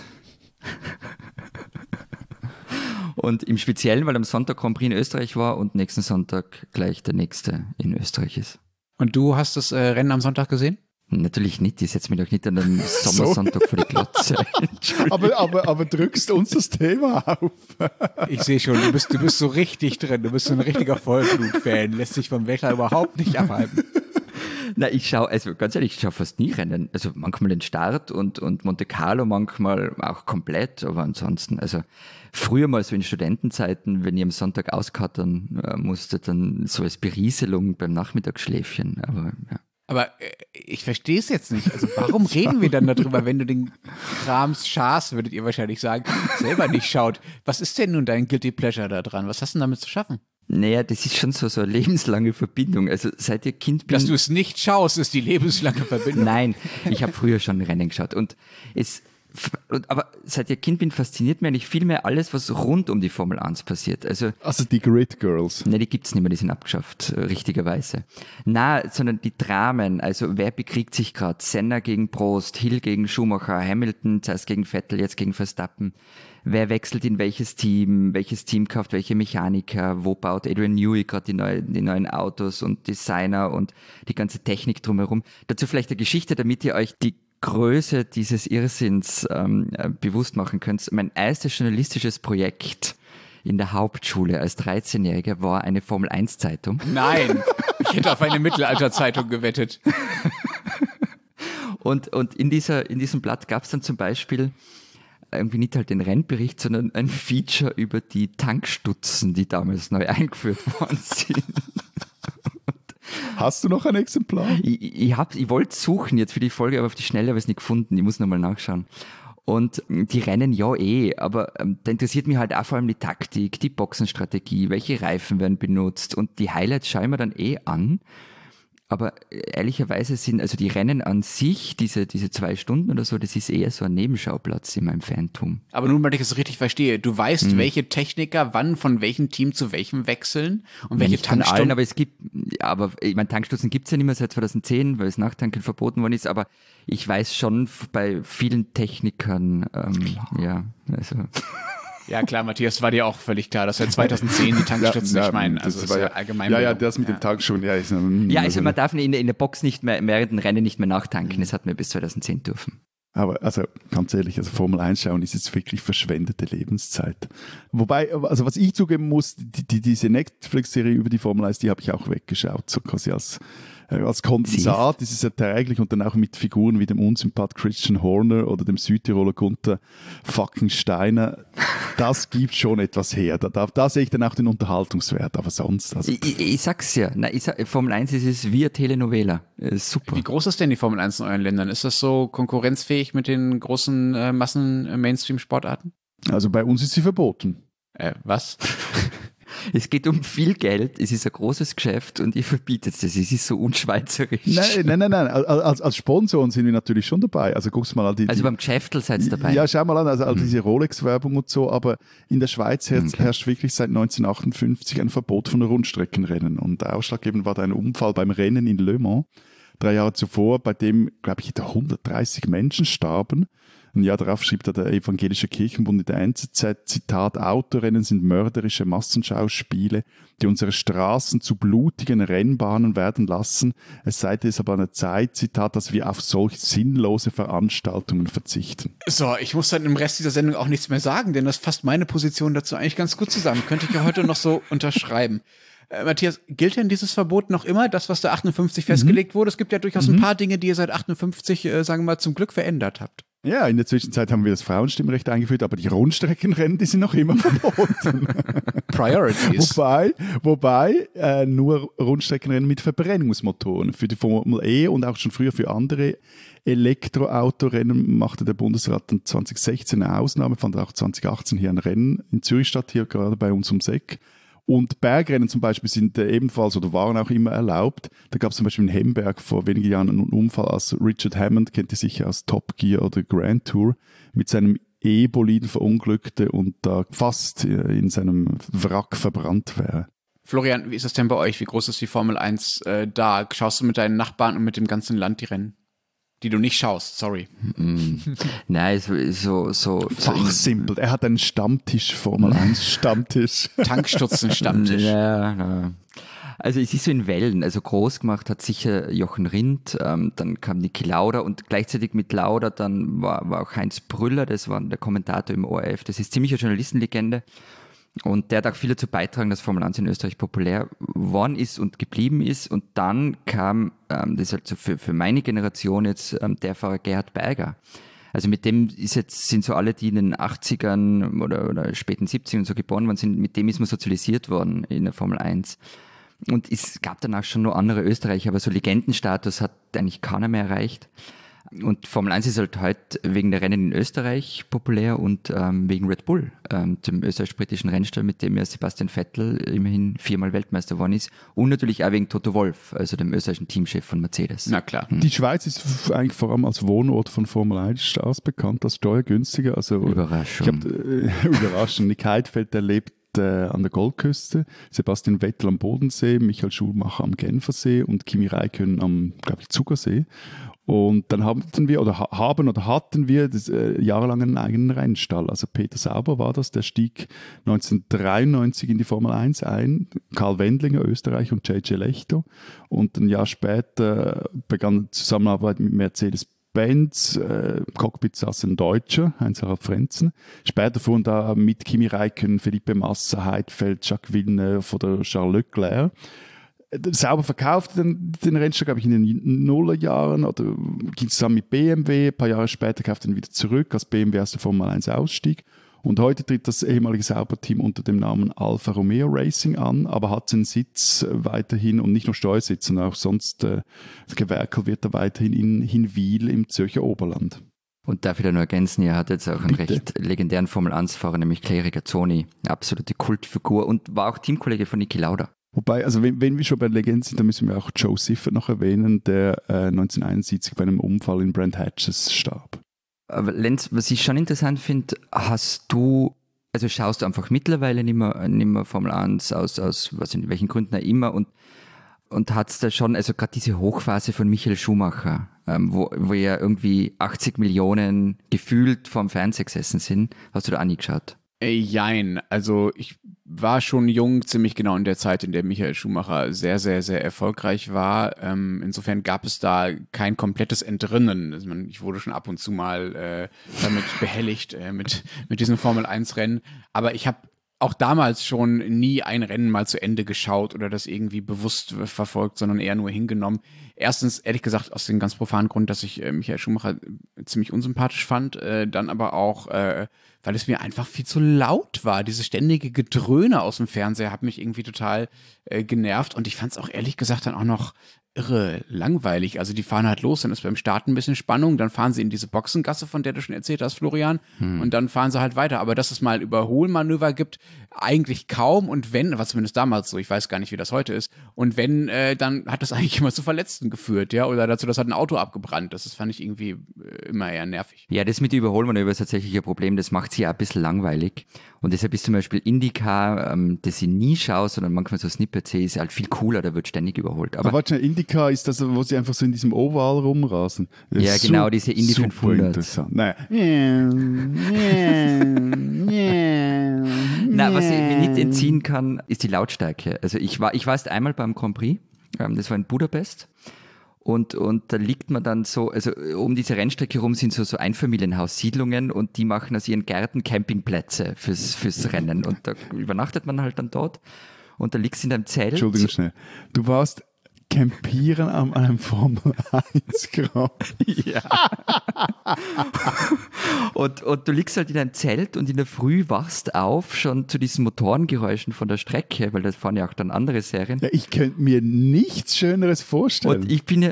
Und im Speziellen, weil am Sonntag Grand Prix in Österreich war und nächsten Sonntag gleich der nächste in Österreich ist. Und du hast das Rennen am Sonntag gesehen? Natürlich nicht, ich setze mich doch nicht an einem Sommersonntag vor die Glotze. aber drückst uns das Thema auf. Ich sehe schon, du bist so richtig drin, du bist so ein richtiger Vollblut-Fan, lässt sich vom Wetter überhaupt nicht abhalten. Na, ich schaue, also ganz ehrlich, ich schaue fast nie Rennen. Also manchmal den Start und Monte Carlo manchmal auch komplett, aber ansonsten, also früher mal so in Studentenzeiten, wenn ich am Sonntag auskattern musste, dann so als Berieselung beim Nachmittagsschläfchen, aber ja. Aber ich verstehe es jetzt nicht. Also warum reden wir dann darüber, wenn du den Krams Schaß, würdet ihr wahrscheinlich sagen, selber nicht schaut? Was ist denn nun dein Guilty Pleasure da dran? Was hast du denn damit zu schaffen? Naja, das ist schon so eine lebenslange Verbindung. Also seit ihr Kind bin... Dass du es nicht schaust, ist die lebenslange Verbindung. Nein, ich habe früher schon Rennen geschaut aber seit ich Kind bin, fasziniert mich eigentlich viel mehr alles, was rund um die Formel 1 passiert. Also die Grid Girls. Ne, die gibt's nicht mehr, die sind abgeschafft, richtigerweise. Sondern die Dramen, also wer bekriegt sich gerade? Senna gegen Prost, Hill gegen Schumacher, Hamilton, zuerst gegen Vettel, jetzt gegen Verstappen. Wer wechselt in welches Team kauft welche Mechaniker, wo baut Adrian Newey gerade die neuen Autos und Designer und die ganze Technik drumherum. Dazu vielleicht eine Geschichte, damit ihr euch die Größe dieses Irrsinns bewusst machen könnt. Mein erstes journalistisches Projekt in der Hauptschule als 13-Jähriger war eine Formel-1-Zeitung. Nein, ich hätte auf eine Mittelalterzeitung gewettet. Und in diesem Blatt gab es dann zum Beispiel irgendwie nicht halt den Rennbericht, sondern ein Feature über die Tankstutzen, die damals neu eingeführt worden sind. Hast du noch ein Exemplar? Ich wollte suchen jetzt für die Folge, aber auf die Schnelle habe ich es nicht gefunden. Ich muss nochmal nachschauen. Und die Rennen ja aber da interessiert mich halt auch vor allem die Taktik, die Boxenstrategie, welche Reifen werden benutzt und die Highlights schauen wir dann an. Aber ehrlicherweise sind also die Rennen an sich, diese 2 Stunden oder so, das ist eher so ein Nebenschauplatz in meinem Fantum. Aber nun, weil ich das richtig verstehe, du weißt, welche Techniker wann von welchem Team zu welchem wechseln und welche Nicht von Tankstunden. allen, aber ich meine, Tankstutzen gibt es ja nicht mehr seit 2010, weil das Nachtanken verboten worden ist, aber ich weiß schon bei vielen Technikern, also... Ja klar, Matthias, war dir auch völlig klar, dass seit 2010 die Tankstützen nicht meinen. Also das ist ja allgemein. Ja, das mit dem Tankschuhen. Ja, also man darf in der Box nicht mehr, während dem Rennen nicht mehr nachtanken. Das hatten wir bis 2010 dürfen. Aber also ganz ehrlich, also Formel 1 schauen ist jetzt wirklich verschwendete Lebenszeit. Wobei, also was ich zugeben muss, diese Netflix-Serie über die Formel 1, die habe ich auch weggeschaut, so quasi als Kondensat ist es erträglich und dann auch mit Figuren wie dem Unsympath Christian Horner oder dem Südtiroler Gunther fucking Steiner. Das gibt schon etwas her. Da sehe ich dann auch den Unterhaltungswert, aber sonst. Also ich sag's ja, Formel 1 ist es wie eine Telenovela. Super. Wie groß ist denn die Formel 1 in euren Ländern? Ist das so konkurrenzfähig mit den großen Massen-Mainstream-Sportarten? Also bei uns ist sie verboten. Was? Es geht um viel Geld, es ist ein großes Geschäft und ihr verbietet es. Es ist so unschweizerisch. Nein. Als Sponsoren sind wir natürlich schon dabei. Also guck's mal an also beim Geschäftel seid ihr dabei? Ja, schau mal an, also diese Rolex-Werbung und so, aber in der Schweiz herrscht wirklich seit 1958 ein Verbot von Rundstreckenrennen. Und ausschlaggebend war da ein Unfall beim Rennen in Le Mans 3 Jahre zuvor, bei dem, glaube ich, 130 Menschen starben. Ein Jahr darauf schrieb der Evangelische Kirchenbund in der NZZ, Zitat, Autorennen sind mörderische Massenschauspiele, die unsere Straßen zu blutigen Rennbahnen werden lassen. Es sei deshalb an der Zeit, Zitat, dass wir auf solch sinnlose Veranstaltungen verzichten. So, ich muss dann im Rest dieser Sendung auch nichts mehr sagen, denn das fasst meine Position dazu eigentlich ganz gut zusammen. Könnte ich ja heute noch so unterschreiben. Matthias, gilt denn dieses Verbot noch immer, das, was da 58 festgelegt wurde? Es gibt ja durchaus ein paar Dinge, die ihr seit 58, sagen wir mal, zum Glück verändert habt. Ja, in der Zwischenzeit haben wir das Frauenstimmrecht eingeführt, aber die Rundstreckenrennen, die sind noch immer verboten. Priorities. Wobei nur Rundstreckenrennen mit Verbrennungsmotoren. Für die Formel E und auch schon früher für andere Elektroautorennen machte der Bundesrat dann 2016 eine Ausnahme, fand auch 2018 hier ein Rennen in Zürich statt, hier gerade bei uns ums Eck. Und Bergrennen zum Beispiel sind ebenfalls oder waren auch immer erlaubt. Da gab es zum Beispiel in Hemberg vor wenigen Jahren einen Unfall, als Richard Hammond, kennt ihr sicher aus Top Gear oder Grand Tour, mit seinem E-Boliden verunglückte und da fast in seinem Wrack verbrannt wäre. Florian, wie ist das denn bei euch? Wie groß ist die Formel 1 da? Schaust du mit deinen Nachbarn und mit dem ganzen Land die Rennen? Die du nicht schaust, sorry. Nein, so fachsimpel. Er hat einen Stammtisch, Formel 1 Stammtisch. Tankstutzen-Stammtisch. Ja. Also es ist so in Wellen. Also groß gemacht hat sicher Jochen Rindt, dann kam Niki Lauda und gleichzeitig mit Lauda dann war auch Heinz Brüller, das war der Kommentator im ORF. Das ist ziemlich eine Journalistenlegende. Und der hat auch viel dazu beitragen, dass Formel 1 in Österreich populär geworden ist und geblieben ist. Und dann kam, das ist halt so für meine Generation jetzt, der Fahrer Gerhard Berger. Also mit dem sind so alle, die in den 80ern oder späten 70ern so geboren worden sind, mit dem ist man sozialisiert worden in der Formel 1. Und es gab danach schon noch andere Österreicher, aber so Legendenstatus hat eigentlich keiner mehr erreicht. Und Formel 1 ist halt heute wegen der Rennen in Österreich populär und wegen Red Bull, dem österreichisch-britischen Rennstall, mit dem ja Sebastian Vettel immerhin 4-mal Weltmeister geworden ist. Und natürlich auch wegen Toto Wolff, also dem österreichischen Teamchef von Mercedes. Na klar. Die Schweiz ist eigentlich vor allem als Wohnort von Formel 1 Stars bekannt, als steuergünstiger. Also, Überraschung. Überraschung. Nick Heidfeld, der lebt an der Goldküste, Sebastian Vettel am Bodensee, Michael Schumacher am Genfersee und Kimi Räikkönen am, glaube ich, Zugersee. Und dann hatten wir jahrelang einen eigenen Rennstall. Also Peter Sauber war das, der stieg 1993 in die Formel 1 ein, Karl Wendlinger, Österreich und JJ Lehto. Und ein Jahr später begann die Zusammenarbeit mit Mercedes Mercedes-Benz, Cockpit saß ein Deutscher, Heinz-Harald Frentzen. Später fuhren da mit Kimi Räikkönen, Felipe Massa, Heidfeld, Jacques Villeneuve oder Charles Leclerc. Sauber verkauft den Rennstall, glaube ich, in den Nullerjahren oder ging zusammen mit BMW. Ein paar Jahre später kaufte er ihn wieder zurück, als BMW aus der Formel 1 ausstieg. Und heute tritt das ehemalige Sauber-Team unter dem Namen Alfa Romeo Racing an, aber hat seinen Sitz weiterhin und nicht nur Steuersitz, sondern auch sonst gewerkelt wird er weiterhin in Hinwil im Zürcher Oberland. Und darf ich da nur ergänzen, er hat jetzt auch einen recht legendären Formel-1-Fahrer, nämlich Clay Regazzoni, eine absolute Kultfigur und war auch Teamkollege von Niki Lauda. Wobei, also wenn wir schon bei Legenden sind, dann müssen wir auch Joe Siffert noch erwähnen, der 1971 bei einem Unfall in Brand Hatches starb. Aber Lenz, was ich schon interessant finde, schaust du einfach mittlerweile nicht mehr Formel 1 aus was in welchen Gründen auch immer und hat's da schon, also gerade diese Hochphase von Michael Schumacher, wo ja irgendwie 80 Millionen gefühlt vorm Fernseher gesessen sind, hast du da angeschaut? Jein, also ich war schon jung, ziemlich genau in der Zeit, in der Michael Schumacher sehr, sehr, sehr erfolgreich war. Insofern gab es da kein komplettes Entrinnen. Also ich wurde schon ab und zu mal damit behelligt, mit diesen Formel-1-Rennen. Aber ich habe auch damals schon nie ein Rennen mal zu Ende geschaut oder das irgendwie bewusst verfolgt, sondern eher nur hingenommen. Erstens, ehrlich gesagt, aus dem ganz profanen Grund, dass ich Michael Schumacher ziemlich unsympathisch fand, dann aber auch, weil es mir einfach viel zu laut war. Dieses ständige Gedröhne aus dem Fernseher hat mich irgendwie total genervt und ich fand es auch ehrlich gesagt dann auch noch irre langweilig. Also die fahren halt los, dann ist beim Start ein bisschen Spannung, dann fahren sie in diese Boxengasse, von der du schon erzählt hast, Florian, und dann fahren sie halt weiter. Aber dass es mal Überholmanöver gibt, eigentlich kaum und wenn, was zumindest damals so, ich weiß gar nicht, wie das heute ist, und wenn, dann hat das eigentlich immer zu Verletzten geführt, ja, oder dazu, dass hat ein Auto abgebrannt. Das fand ich irgendwie immer eher nervig. Ja, das mit den Überholmanöver ist tatsächlich ein Problem, das macht sie ja ein bisschen langweilig. Und deshalb ist zum Beispiel IndyCar, das ich nie schaue, sondern manchmal so Snippets sehe, ist halt viel cooler, da wird ständig überholt. Aber warte, IndyCar ist das, wo sie einfach so in diesem Oval rumrasen. Ja, genau, diese Indy super 500. Interessant. Naja. Na, was ich mir nicht entziehen kann, ist die Lautstärke. Also ich war erst einmal beim Grand Prix, das war in Budapest. Und da liegt man dann so, also um diese Rennstrecke rum sind so Einfamilienhaussiedlungen und die machen aus ihren Gärten Campingplätze fürs Rennen. Und da übernachtet man halt dann dort und da liegst du in deinem Zelt. Entschuldigung schnell. Du warst campieren an einem Formel 1 Grand. Ja. und du liegst halt in einem Zelt und in der Früh wachst auf schon zu diesen Motorengeräuschen von der Strecke, weil da fahren ja auch dann andere Serien. Ja, ich könnte mir nichts Schöneres vorstellen. Und ich bin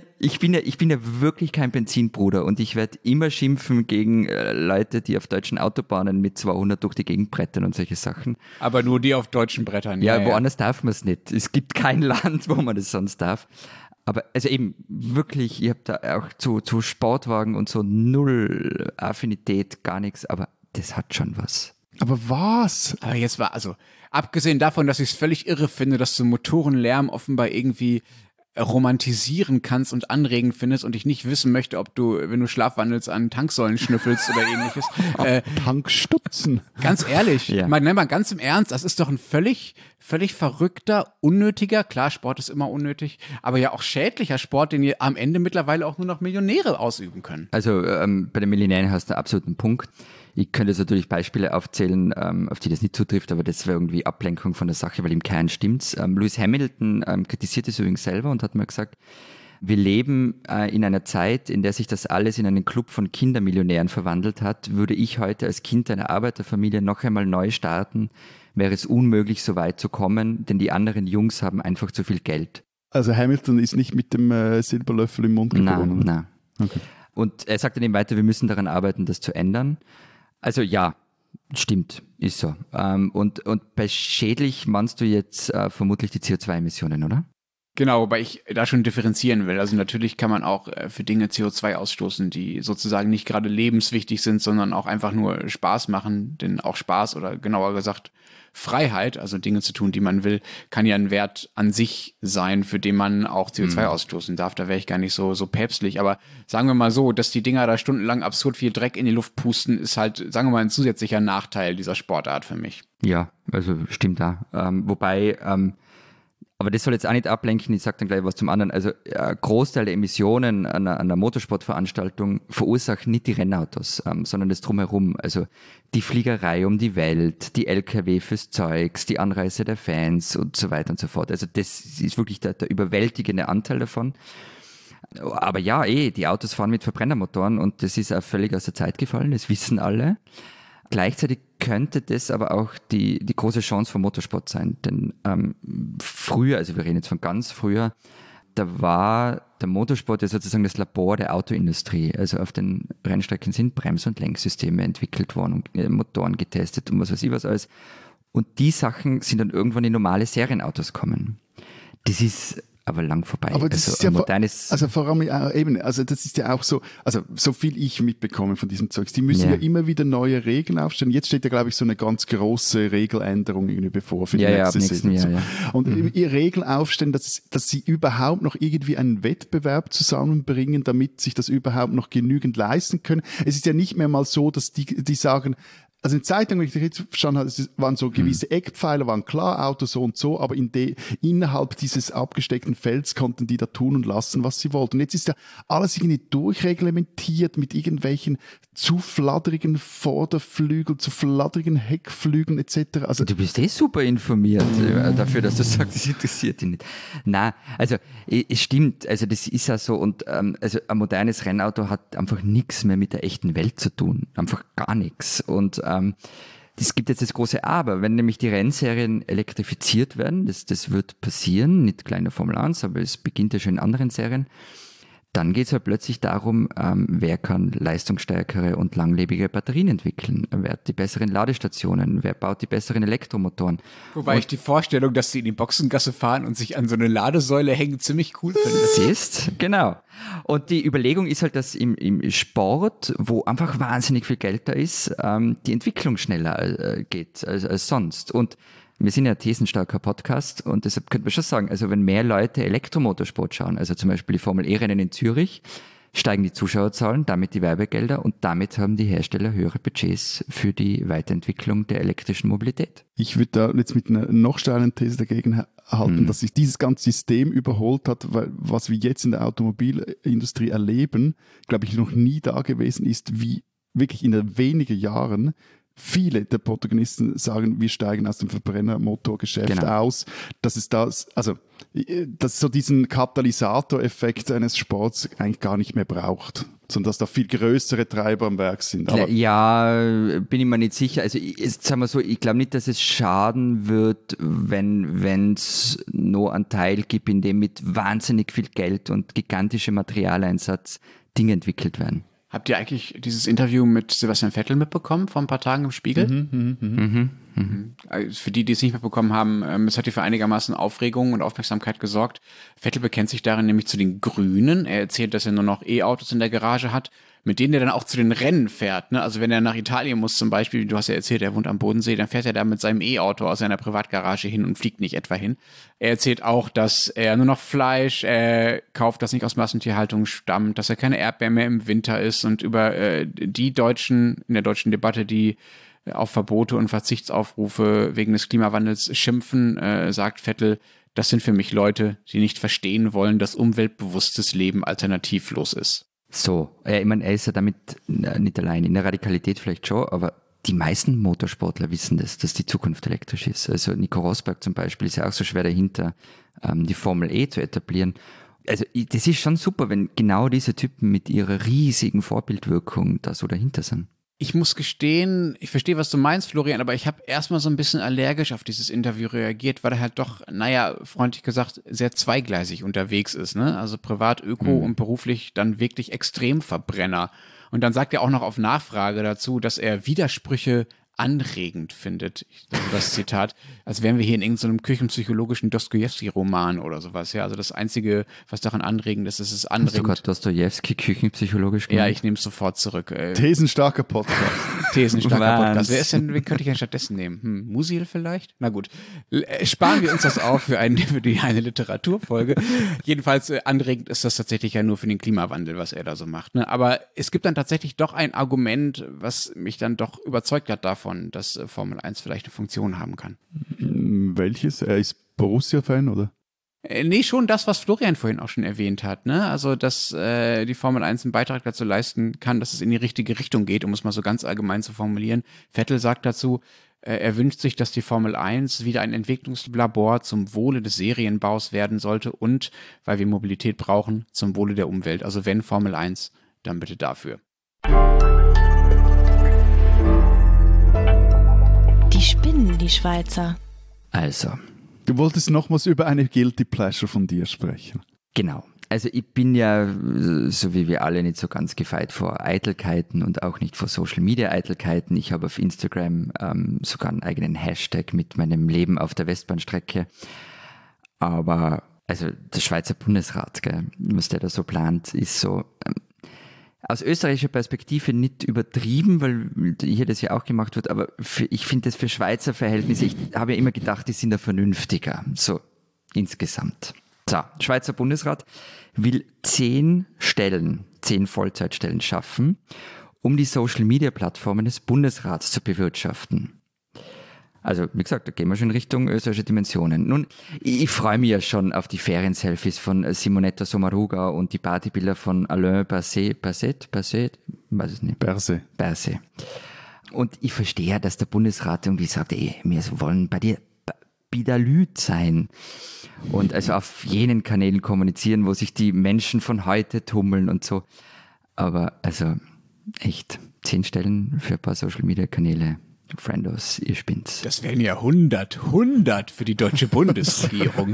ja wirklich kein Benzinbruder und ich werde immer schimpfen gegen Leute, die auf deutschen Autobahnen mit 200 durch die Gegend brettern und solche Sachen. Aber nur die auf deutschen Brettern. Ja, woanders darf man es nicht. Es gibt kein Land, wo man das sonst darf. Aber also eben wirklich, ich habe da auch zu Sportwagen und so null Affinität, gar nichts, aber das hat schon was. Aber was? Aber jetzt war, also abgesehen davon, dass ich es völlig irre finde, dass du Motorenlärm offenbar irgendwie romantisieren kannst und anregend findest und ich nicht wissen möchte, ob du, wenn du schlafwandelst, an Tanksäulen schnüffelst oder ähnliches. Tankstutzen. Ganz ehrlich, Ja. mal ganz im Ernst, das ist doch ein völlig verrückter, unnötiger, klar, Sport ist immer unnötig, aber ja auch schädlicher Sport, den am Ende mittlerweile auch nur noch Millionäre ausüben können. Also bei den Millionären hast du einen absoluten Punkt. Ich könnte jetzt natürlich Beispiele aufzählen, auf die das nicht zutrifft, aber das wäre irgendwie Ablenkung von der Sache, weil im Kern stimmt's. Lewis Hamilton kritisiert es übrigens selber und hat mal gesagt, wir leben in einer Zeit, in der sich das alles in einen Club von Kindermillionären verwandelt hat. Würde ich heute als Kind einer Arbeiterfamilie noch einmal neu starten, wäre es unmöglich, so weit zu kommen, denn die anderen Jungs haben einfach zu viel Geld. Also Hamilton ist nicht mit dem Silberlöffel im Mund geboren? Nein. Okay. Und er sagte dann weiter, wir müssen daran arbeiten, das zu ändern. Also ja, stimmt, ist so. Und bei schädlich meinst du jetzt vermutlich die CO2-Emissionen, oder? Genau, wobei ich da schon differenzieren will. Also natürlich kann man auch für Dinge CO2 ausstoßen, die sozusagen nicht gerade lebenswichtig sind, sondern auch einfach nur Spaß machen. Denn auch Spaß oder genauer gesagt Freiheit, also Dinge zu tun, die man will, kann ja ein Wert an sich sein, für den man auch CO2 ausstoßen darf. Da wäre ich gar nicht so päpstlich. Aber sagen wir mal so, dass die Dinger da stundenlang absurd viel Dreck in die Luft pusten, ist halt, sagen wir mal, ein zusätzlicher Nachteil dieser Sportart für mich. Ja, also stimmt da. Wobei Aber das soll jetzt auch nicht ablenken, ich sage dann gleich was zum anderen. Also ein Großteil der Emissionen an einer Motorsportveranstaltung verursachen nicht die Rennautos, sondern das Drumherum. Also die Fliegerei um die Welt, die LKW fürs Zeugs, die Anreise der Fans und so weiter und so fort. Also das ist wirklich der überwältigende Anteil davon. Aber ja, die Autos fahren mit Verbrennermotoren und das ist auch völlig aus der Zeit gefallen, das wissen alle. Gleichzeitig könnte das aber auch die große Chance vom Motorsport sein. Denn früher, also wir reden jetzt von ganz früher, da war der Motorsport ja sozusagen das Labor der Autoindustrie. Also auf den Rennstrecken sind Brems- und Lenksysteme entwickelt worden und Motoren getestet und was weiß ich was alles. Und die Sachen sind dann irgendwann in normale Serienautos gekommen. Das ist aber lang vorbei. Aber das ist ja modernes vor allem eben, also das ist ja auch so, also so viel ich mitbekomme von diesem Zeugs, die müssen ja immer wieder neue Regeln aufstellen. Jetzt steht ja, glaube ich, so eine ganz große Regeländerung irgendwie bevor für die nächste Saison. Jahr, ja. Und ihr Regeln aufstellen, dass sie überhaupt noch irgendwie einen Wettbewerb zusammenbringen, damit sich das überhaupt noch genügend leisten können. Es ist ja nicht mehr mal so, dass die sagen, also in Zeitung, wenn ich das richtig verstanden habe, es waren so gewisse Eckpfeiler, waren klar, Auto so und so, aber innerhalb dieses abgesteckten Felds konnten die da tun und lassen, was sie wollten. Und jetzt ist ja alles irgendwie durchreglementiert mit irgendwelchen zu fladdrigen Vorderflügeln, zu fladdrigen Heckflügeln etc. Also du bist super informiert dafür, dass du sagst, das interessiert dich nicht. Nein, also es stimmt, also das ist ja so und also ein modernes Rennauto hat einfach nichts mehr mit der echten Welt zu tun, einfach gar nichts und es gibt jetzt das große Aber, wenn nämlich die Rennserien elektrifiziert werden, das wird passieren, nicht kleiner Formel 1, aber es beginnt ja schon in anderen Serien, dann geht es halt plötzlich darum, wer kann leistungsstärkere und langlebige Batterien entwickeln, wer hat die besseren Ladestationen, wer baut die besseren Elektromotoren. Wobei ich die Vorstellung, dass sie in die Boxengasse fahren und sich an so eine Ladesäule hängen, ziemlich cool finde. Siehst, genau. Und die Überlegung ist halt, dass im Sport, wo einfach wahnsinnig viel Geld da ist, die Entwicklung schneller geht als sonst. Und wir sind ja ein thesenstarker Podcast und deshalb könnte man schon sagen, also wenn mehr Leute Elektromotorsport schauen, also zum Beispiel die Formel-E-Rennen in Zürich, steigen die Zuschauerzahlen, damit die Werbegelder und damit haben die Hersteller höhere Budgets für die Weiterentwicklung der elektrischen Mobilität. Ich würde da jetzt mit einer noch steilen These dagegen halten, dass sich dieses ganze System überholt hat, weil was wir jetzt in der Automobilindustrie erleben, glaube ich, noch nie da gewesen ist, wie wirklich in wenigen Jahren viele der Protagonisten sagen, wir steigen aus dem Verbrennermotorgeschäft aus, dass es das, also dass so diesen Katalysatoreffekt eines Sports eigentlich gar nicht mehr braucht, sondern dass da viel größere Treiber am Werk sind. Aber ja, bin ich mir nicht sicher. Also sagen wir so, ich glaube nicht, dass es schaden wird, wenn es nur einen Teil gibt, in dem mit wahnsinnig viel Geld und gigantischem Materialeinsatz Dinge entwickelt werden. Habt ihr eigentlich dieses Interview mit Sebastian Vettel mitbekommen vor ein paar Tagen im Spiegel? Also für die es nicht mitbekommen haben, es hat hier für einigermaßen Aufregung und Aufmerksamkeit gesorgt. Vettel bekennt sich darin nämlich zu den Grünen. Er erzählt, dass er nur noch E-Autos in der Garage hat, mit denen er dann auch zu den Rennen fährt. Ne? Also wenn er nach Italien muss zum Beispiel, du hast ja erzählt, er wohnt am Bodensee, dann fährt er da mit seinem E-Auto aus seiner Privatgarage hin und fliegt nicht etwa hin. Er erzählt auch, dass er nur noch Fleisch kauft, das nicht aus Massentierhaltung stammt, dass er keine Erdbeeren mehr im Winter isst und über die Deutschen in der deutschen Debatte, die auf Verbote und Verzichtsaufrufe wegen des Klimawandels schimpfen, sagt Vettel, das sind für mich Leute, die nicht verstehen wollen, dass umweltbewusstes Leben alternativlos ist. So, ich meine, er ist ja damit nicht allein, in der Radikalität vielleicht schon, aber die meisten Motorsportler wissen das, dass die Zukunft elektrisch ist. Also Nico Rosberg zum Beispiel ist ja auch so schwer dahinter, die Formel E zu etablieren. Also das ist schon super, wenn genau diese Typen mit ihrer riesigen Vorbildwirkung da so dahinter sind. Ich muss gestehen, ich verstehe, was du meinst, Florian, aber ich habe erstmal so ein bisschen allergisch auf dieses Interview reagiert, weil er halt doch, freundlich gesagt, sehr zweigleisig unterwegs ist, ne? Also privat, öko und beruflich dann wirklich Extremverbrenner. Und dann sagt er auch noch auf Nachfrage dazu, dass er Widersprüche anregend findet. Das Zitat, als wären wir hier in irgendeinem küchenpsychologischen Dostojewski-Roman oder sowas. Ja, also das Einzige, was daran anregend ist, ist es anregend. Hast du gerade Dostojewski küchenpsychologisch gemacht? Ja, ich nehme es sofort zurück. Thesenstarker Podcast. Thesenstarker Podcast. Wen könnte ich denn stattdessen nehmen? Musil vielleicht? Na gut. Sparen wir uns das auf für eine Literaturfolge. Jedenfalls anregend ist das tatsächlich ja nur für den Klimawandel, was er da so macht. Ne? Aber es gibt dann tatsächlich doch ein Argument, was mich dann doch überzeugt hat davon, dass Formel 1 vielleicht eine Funktion haben kann. Welches? Er ist Borussia-Fan, oder? Nee, schon das, was Florian vorhin auch schon erwähnt hat, ne? Also, dass die Formel 1 einen Beitrag dazu leisten kann, dass es in die richtige Richtung geht, um es mal so ganz allgemein zu formulieren. Vettel sagt dazu, er wünscht sich, dass die Formel 1 wieder ein Entwicklungslabor zum Wohle des Serienbaus werden sollte und, weil wir Mobilität brauchen, zum Wohle der Umwelt. Also wenn Formel 1, dann bitte dafür. Die spinnen, die Schweizer. Also, Du wolltest nochmals über eine Guilty Pleasure von dir sprechen. genau. Also ich bin ja, so wie wir alle, nicht so ganz gefeit vor Eitelkeiten und auch nicht vor Social-Media-Eitelkeiten. Ich habe auf Instagram sogar einen eigenen Hashtag mit meinem Leben auf der Westbahnstrecke. Aber also der Schweizer Bundesrat, gell, was der da so plant, ist so aus österreichischer Perspektive nicht übertrieben, weil hier das ja auch gemacht wird, aber ich finde das für Schweizer Verhältnisse, ich habe ja immer gedacht, die sind da vernünftiger, so insgesamt. So, Schweizer Bundesrat will 10 Vollzeitstellen schaffen, um die Social-Media-Plattformen des Bundesrats zu bewirtschaften. Also, wie gesagt, da gehen wir schon in Richtung österreichische Dimensionen. Nun, ich freue mich ja schon auf die Ferien-Selfies von Simonetta Sommaruga und die Partybilder von Alain Berset, weiß es nicht. Berset. Und ich verstehe ja, dass der Bundesrat irgendwie sagt, wir wollen bei dir Bidalüt sein. Und also auf jenen Kanälen kommunizieren, wo sich die Menschen von heute tummeln und so. Aber also, echt, 10 Stellen für ein paar Social-Media-Kanäle. Friendos, ihr spinnt's. Das wären ja 100 für die deutsche Bundesregierung.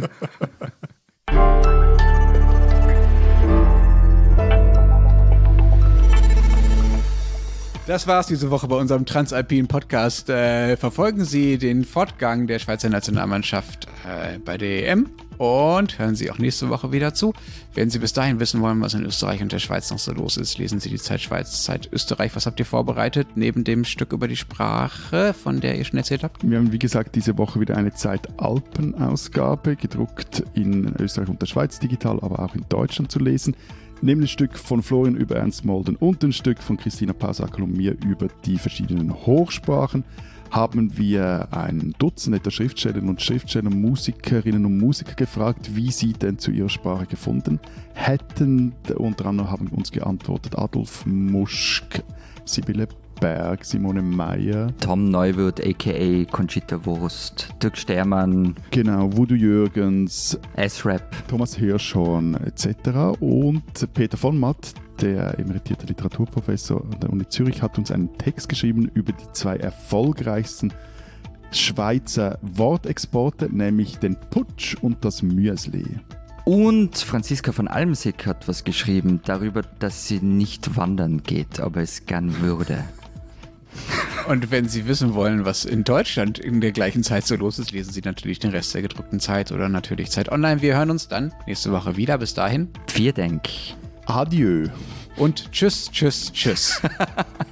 Das war's diese Woche bei unserem Transalpinen Podcast. Verfolgen Sie den Fortgang der Schweizer Nationalmannschaft bei der EM und hören Sie auch nächste Woche wieder zu. Wenn Sie bis dahin wissen wollen, was in Österreich und der Schweiz noch so los ist, lesen Sie die Zeit Schweiz, Zeit Österreich. Was habt ihr vorbereitet, neben dem Stück über die Sprache, von der ihr schon erzählt habt? Wir haben, wie gesagt, diese Woche wieder eine Zeit-Alpen-Ausgabe, gedruckt in Österreich und der Schweiz digital, aber auch in Deutschland zu lesen. Neben ein Stück von Florian über Ernst Molden und ein Stück von Christina Pausakel und mir über die verschiedenen Hochsprachen haben wir ein Dutzend etwa Schriftstellerinnen und Schriftsteller, Musikerinnen und Musiker gefragt, wie sie denn zu ihrer Sprache gefunden hätten. Unter anderem haben uns geantwortet Adolf Muschk, Sibylle Berg, Simone Meyer, Tom Neuwirth a.k.a. Conchita Wurst, Dirk Stermann, genau, Voodoo Jürgens, S-Rap, Thomas Hirschhorn etc. Und Peter von Matt, der emeritierte Literaturprofessor an der Uni Zürich, hat uns einen Text geschrieben über die 2 erfolgreichsten Schweizer Wortexporte, nämlich den Putsch und das Müesli. Und Franziska von Almsick hat was geschrieben darüber, dass sie nicht wandern geht, aber es gern würde. Und wenn Sie wissen wollen, was in Deutschland in der gleichen Zeit so los ist, lesen Sie natürlich den Rest der gedruckten Zeit oder natürlich Zeit Online. Wir hören uns dann nächste Woche wieder. Bis dahin. Vielen Dank. Adieu. Und tschüss, tschüss, tschüss.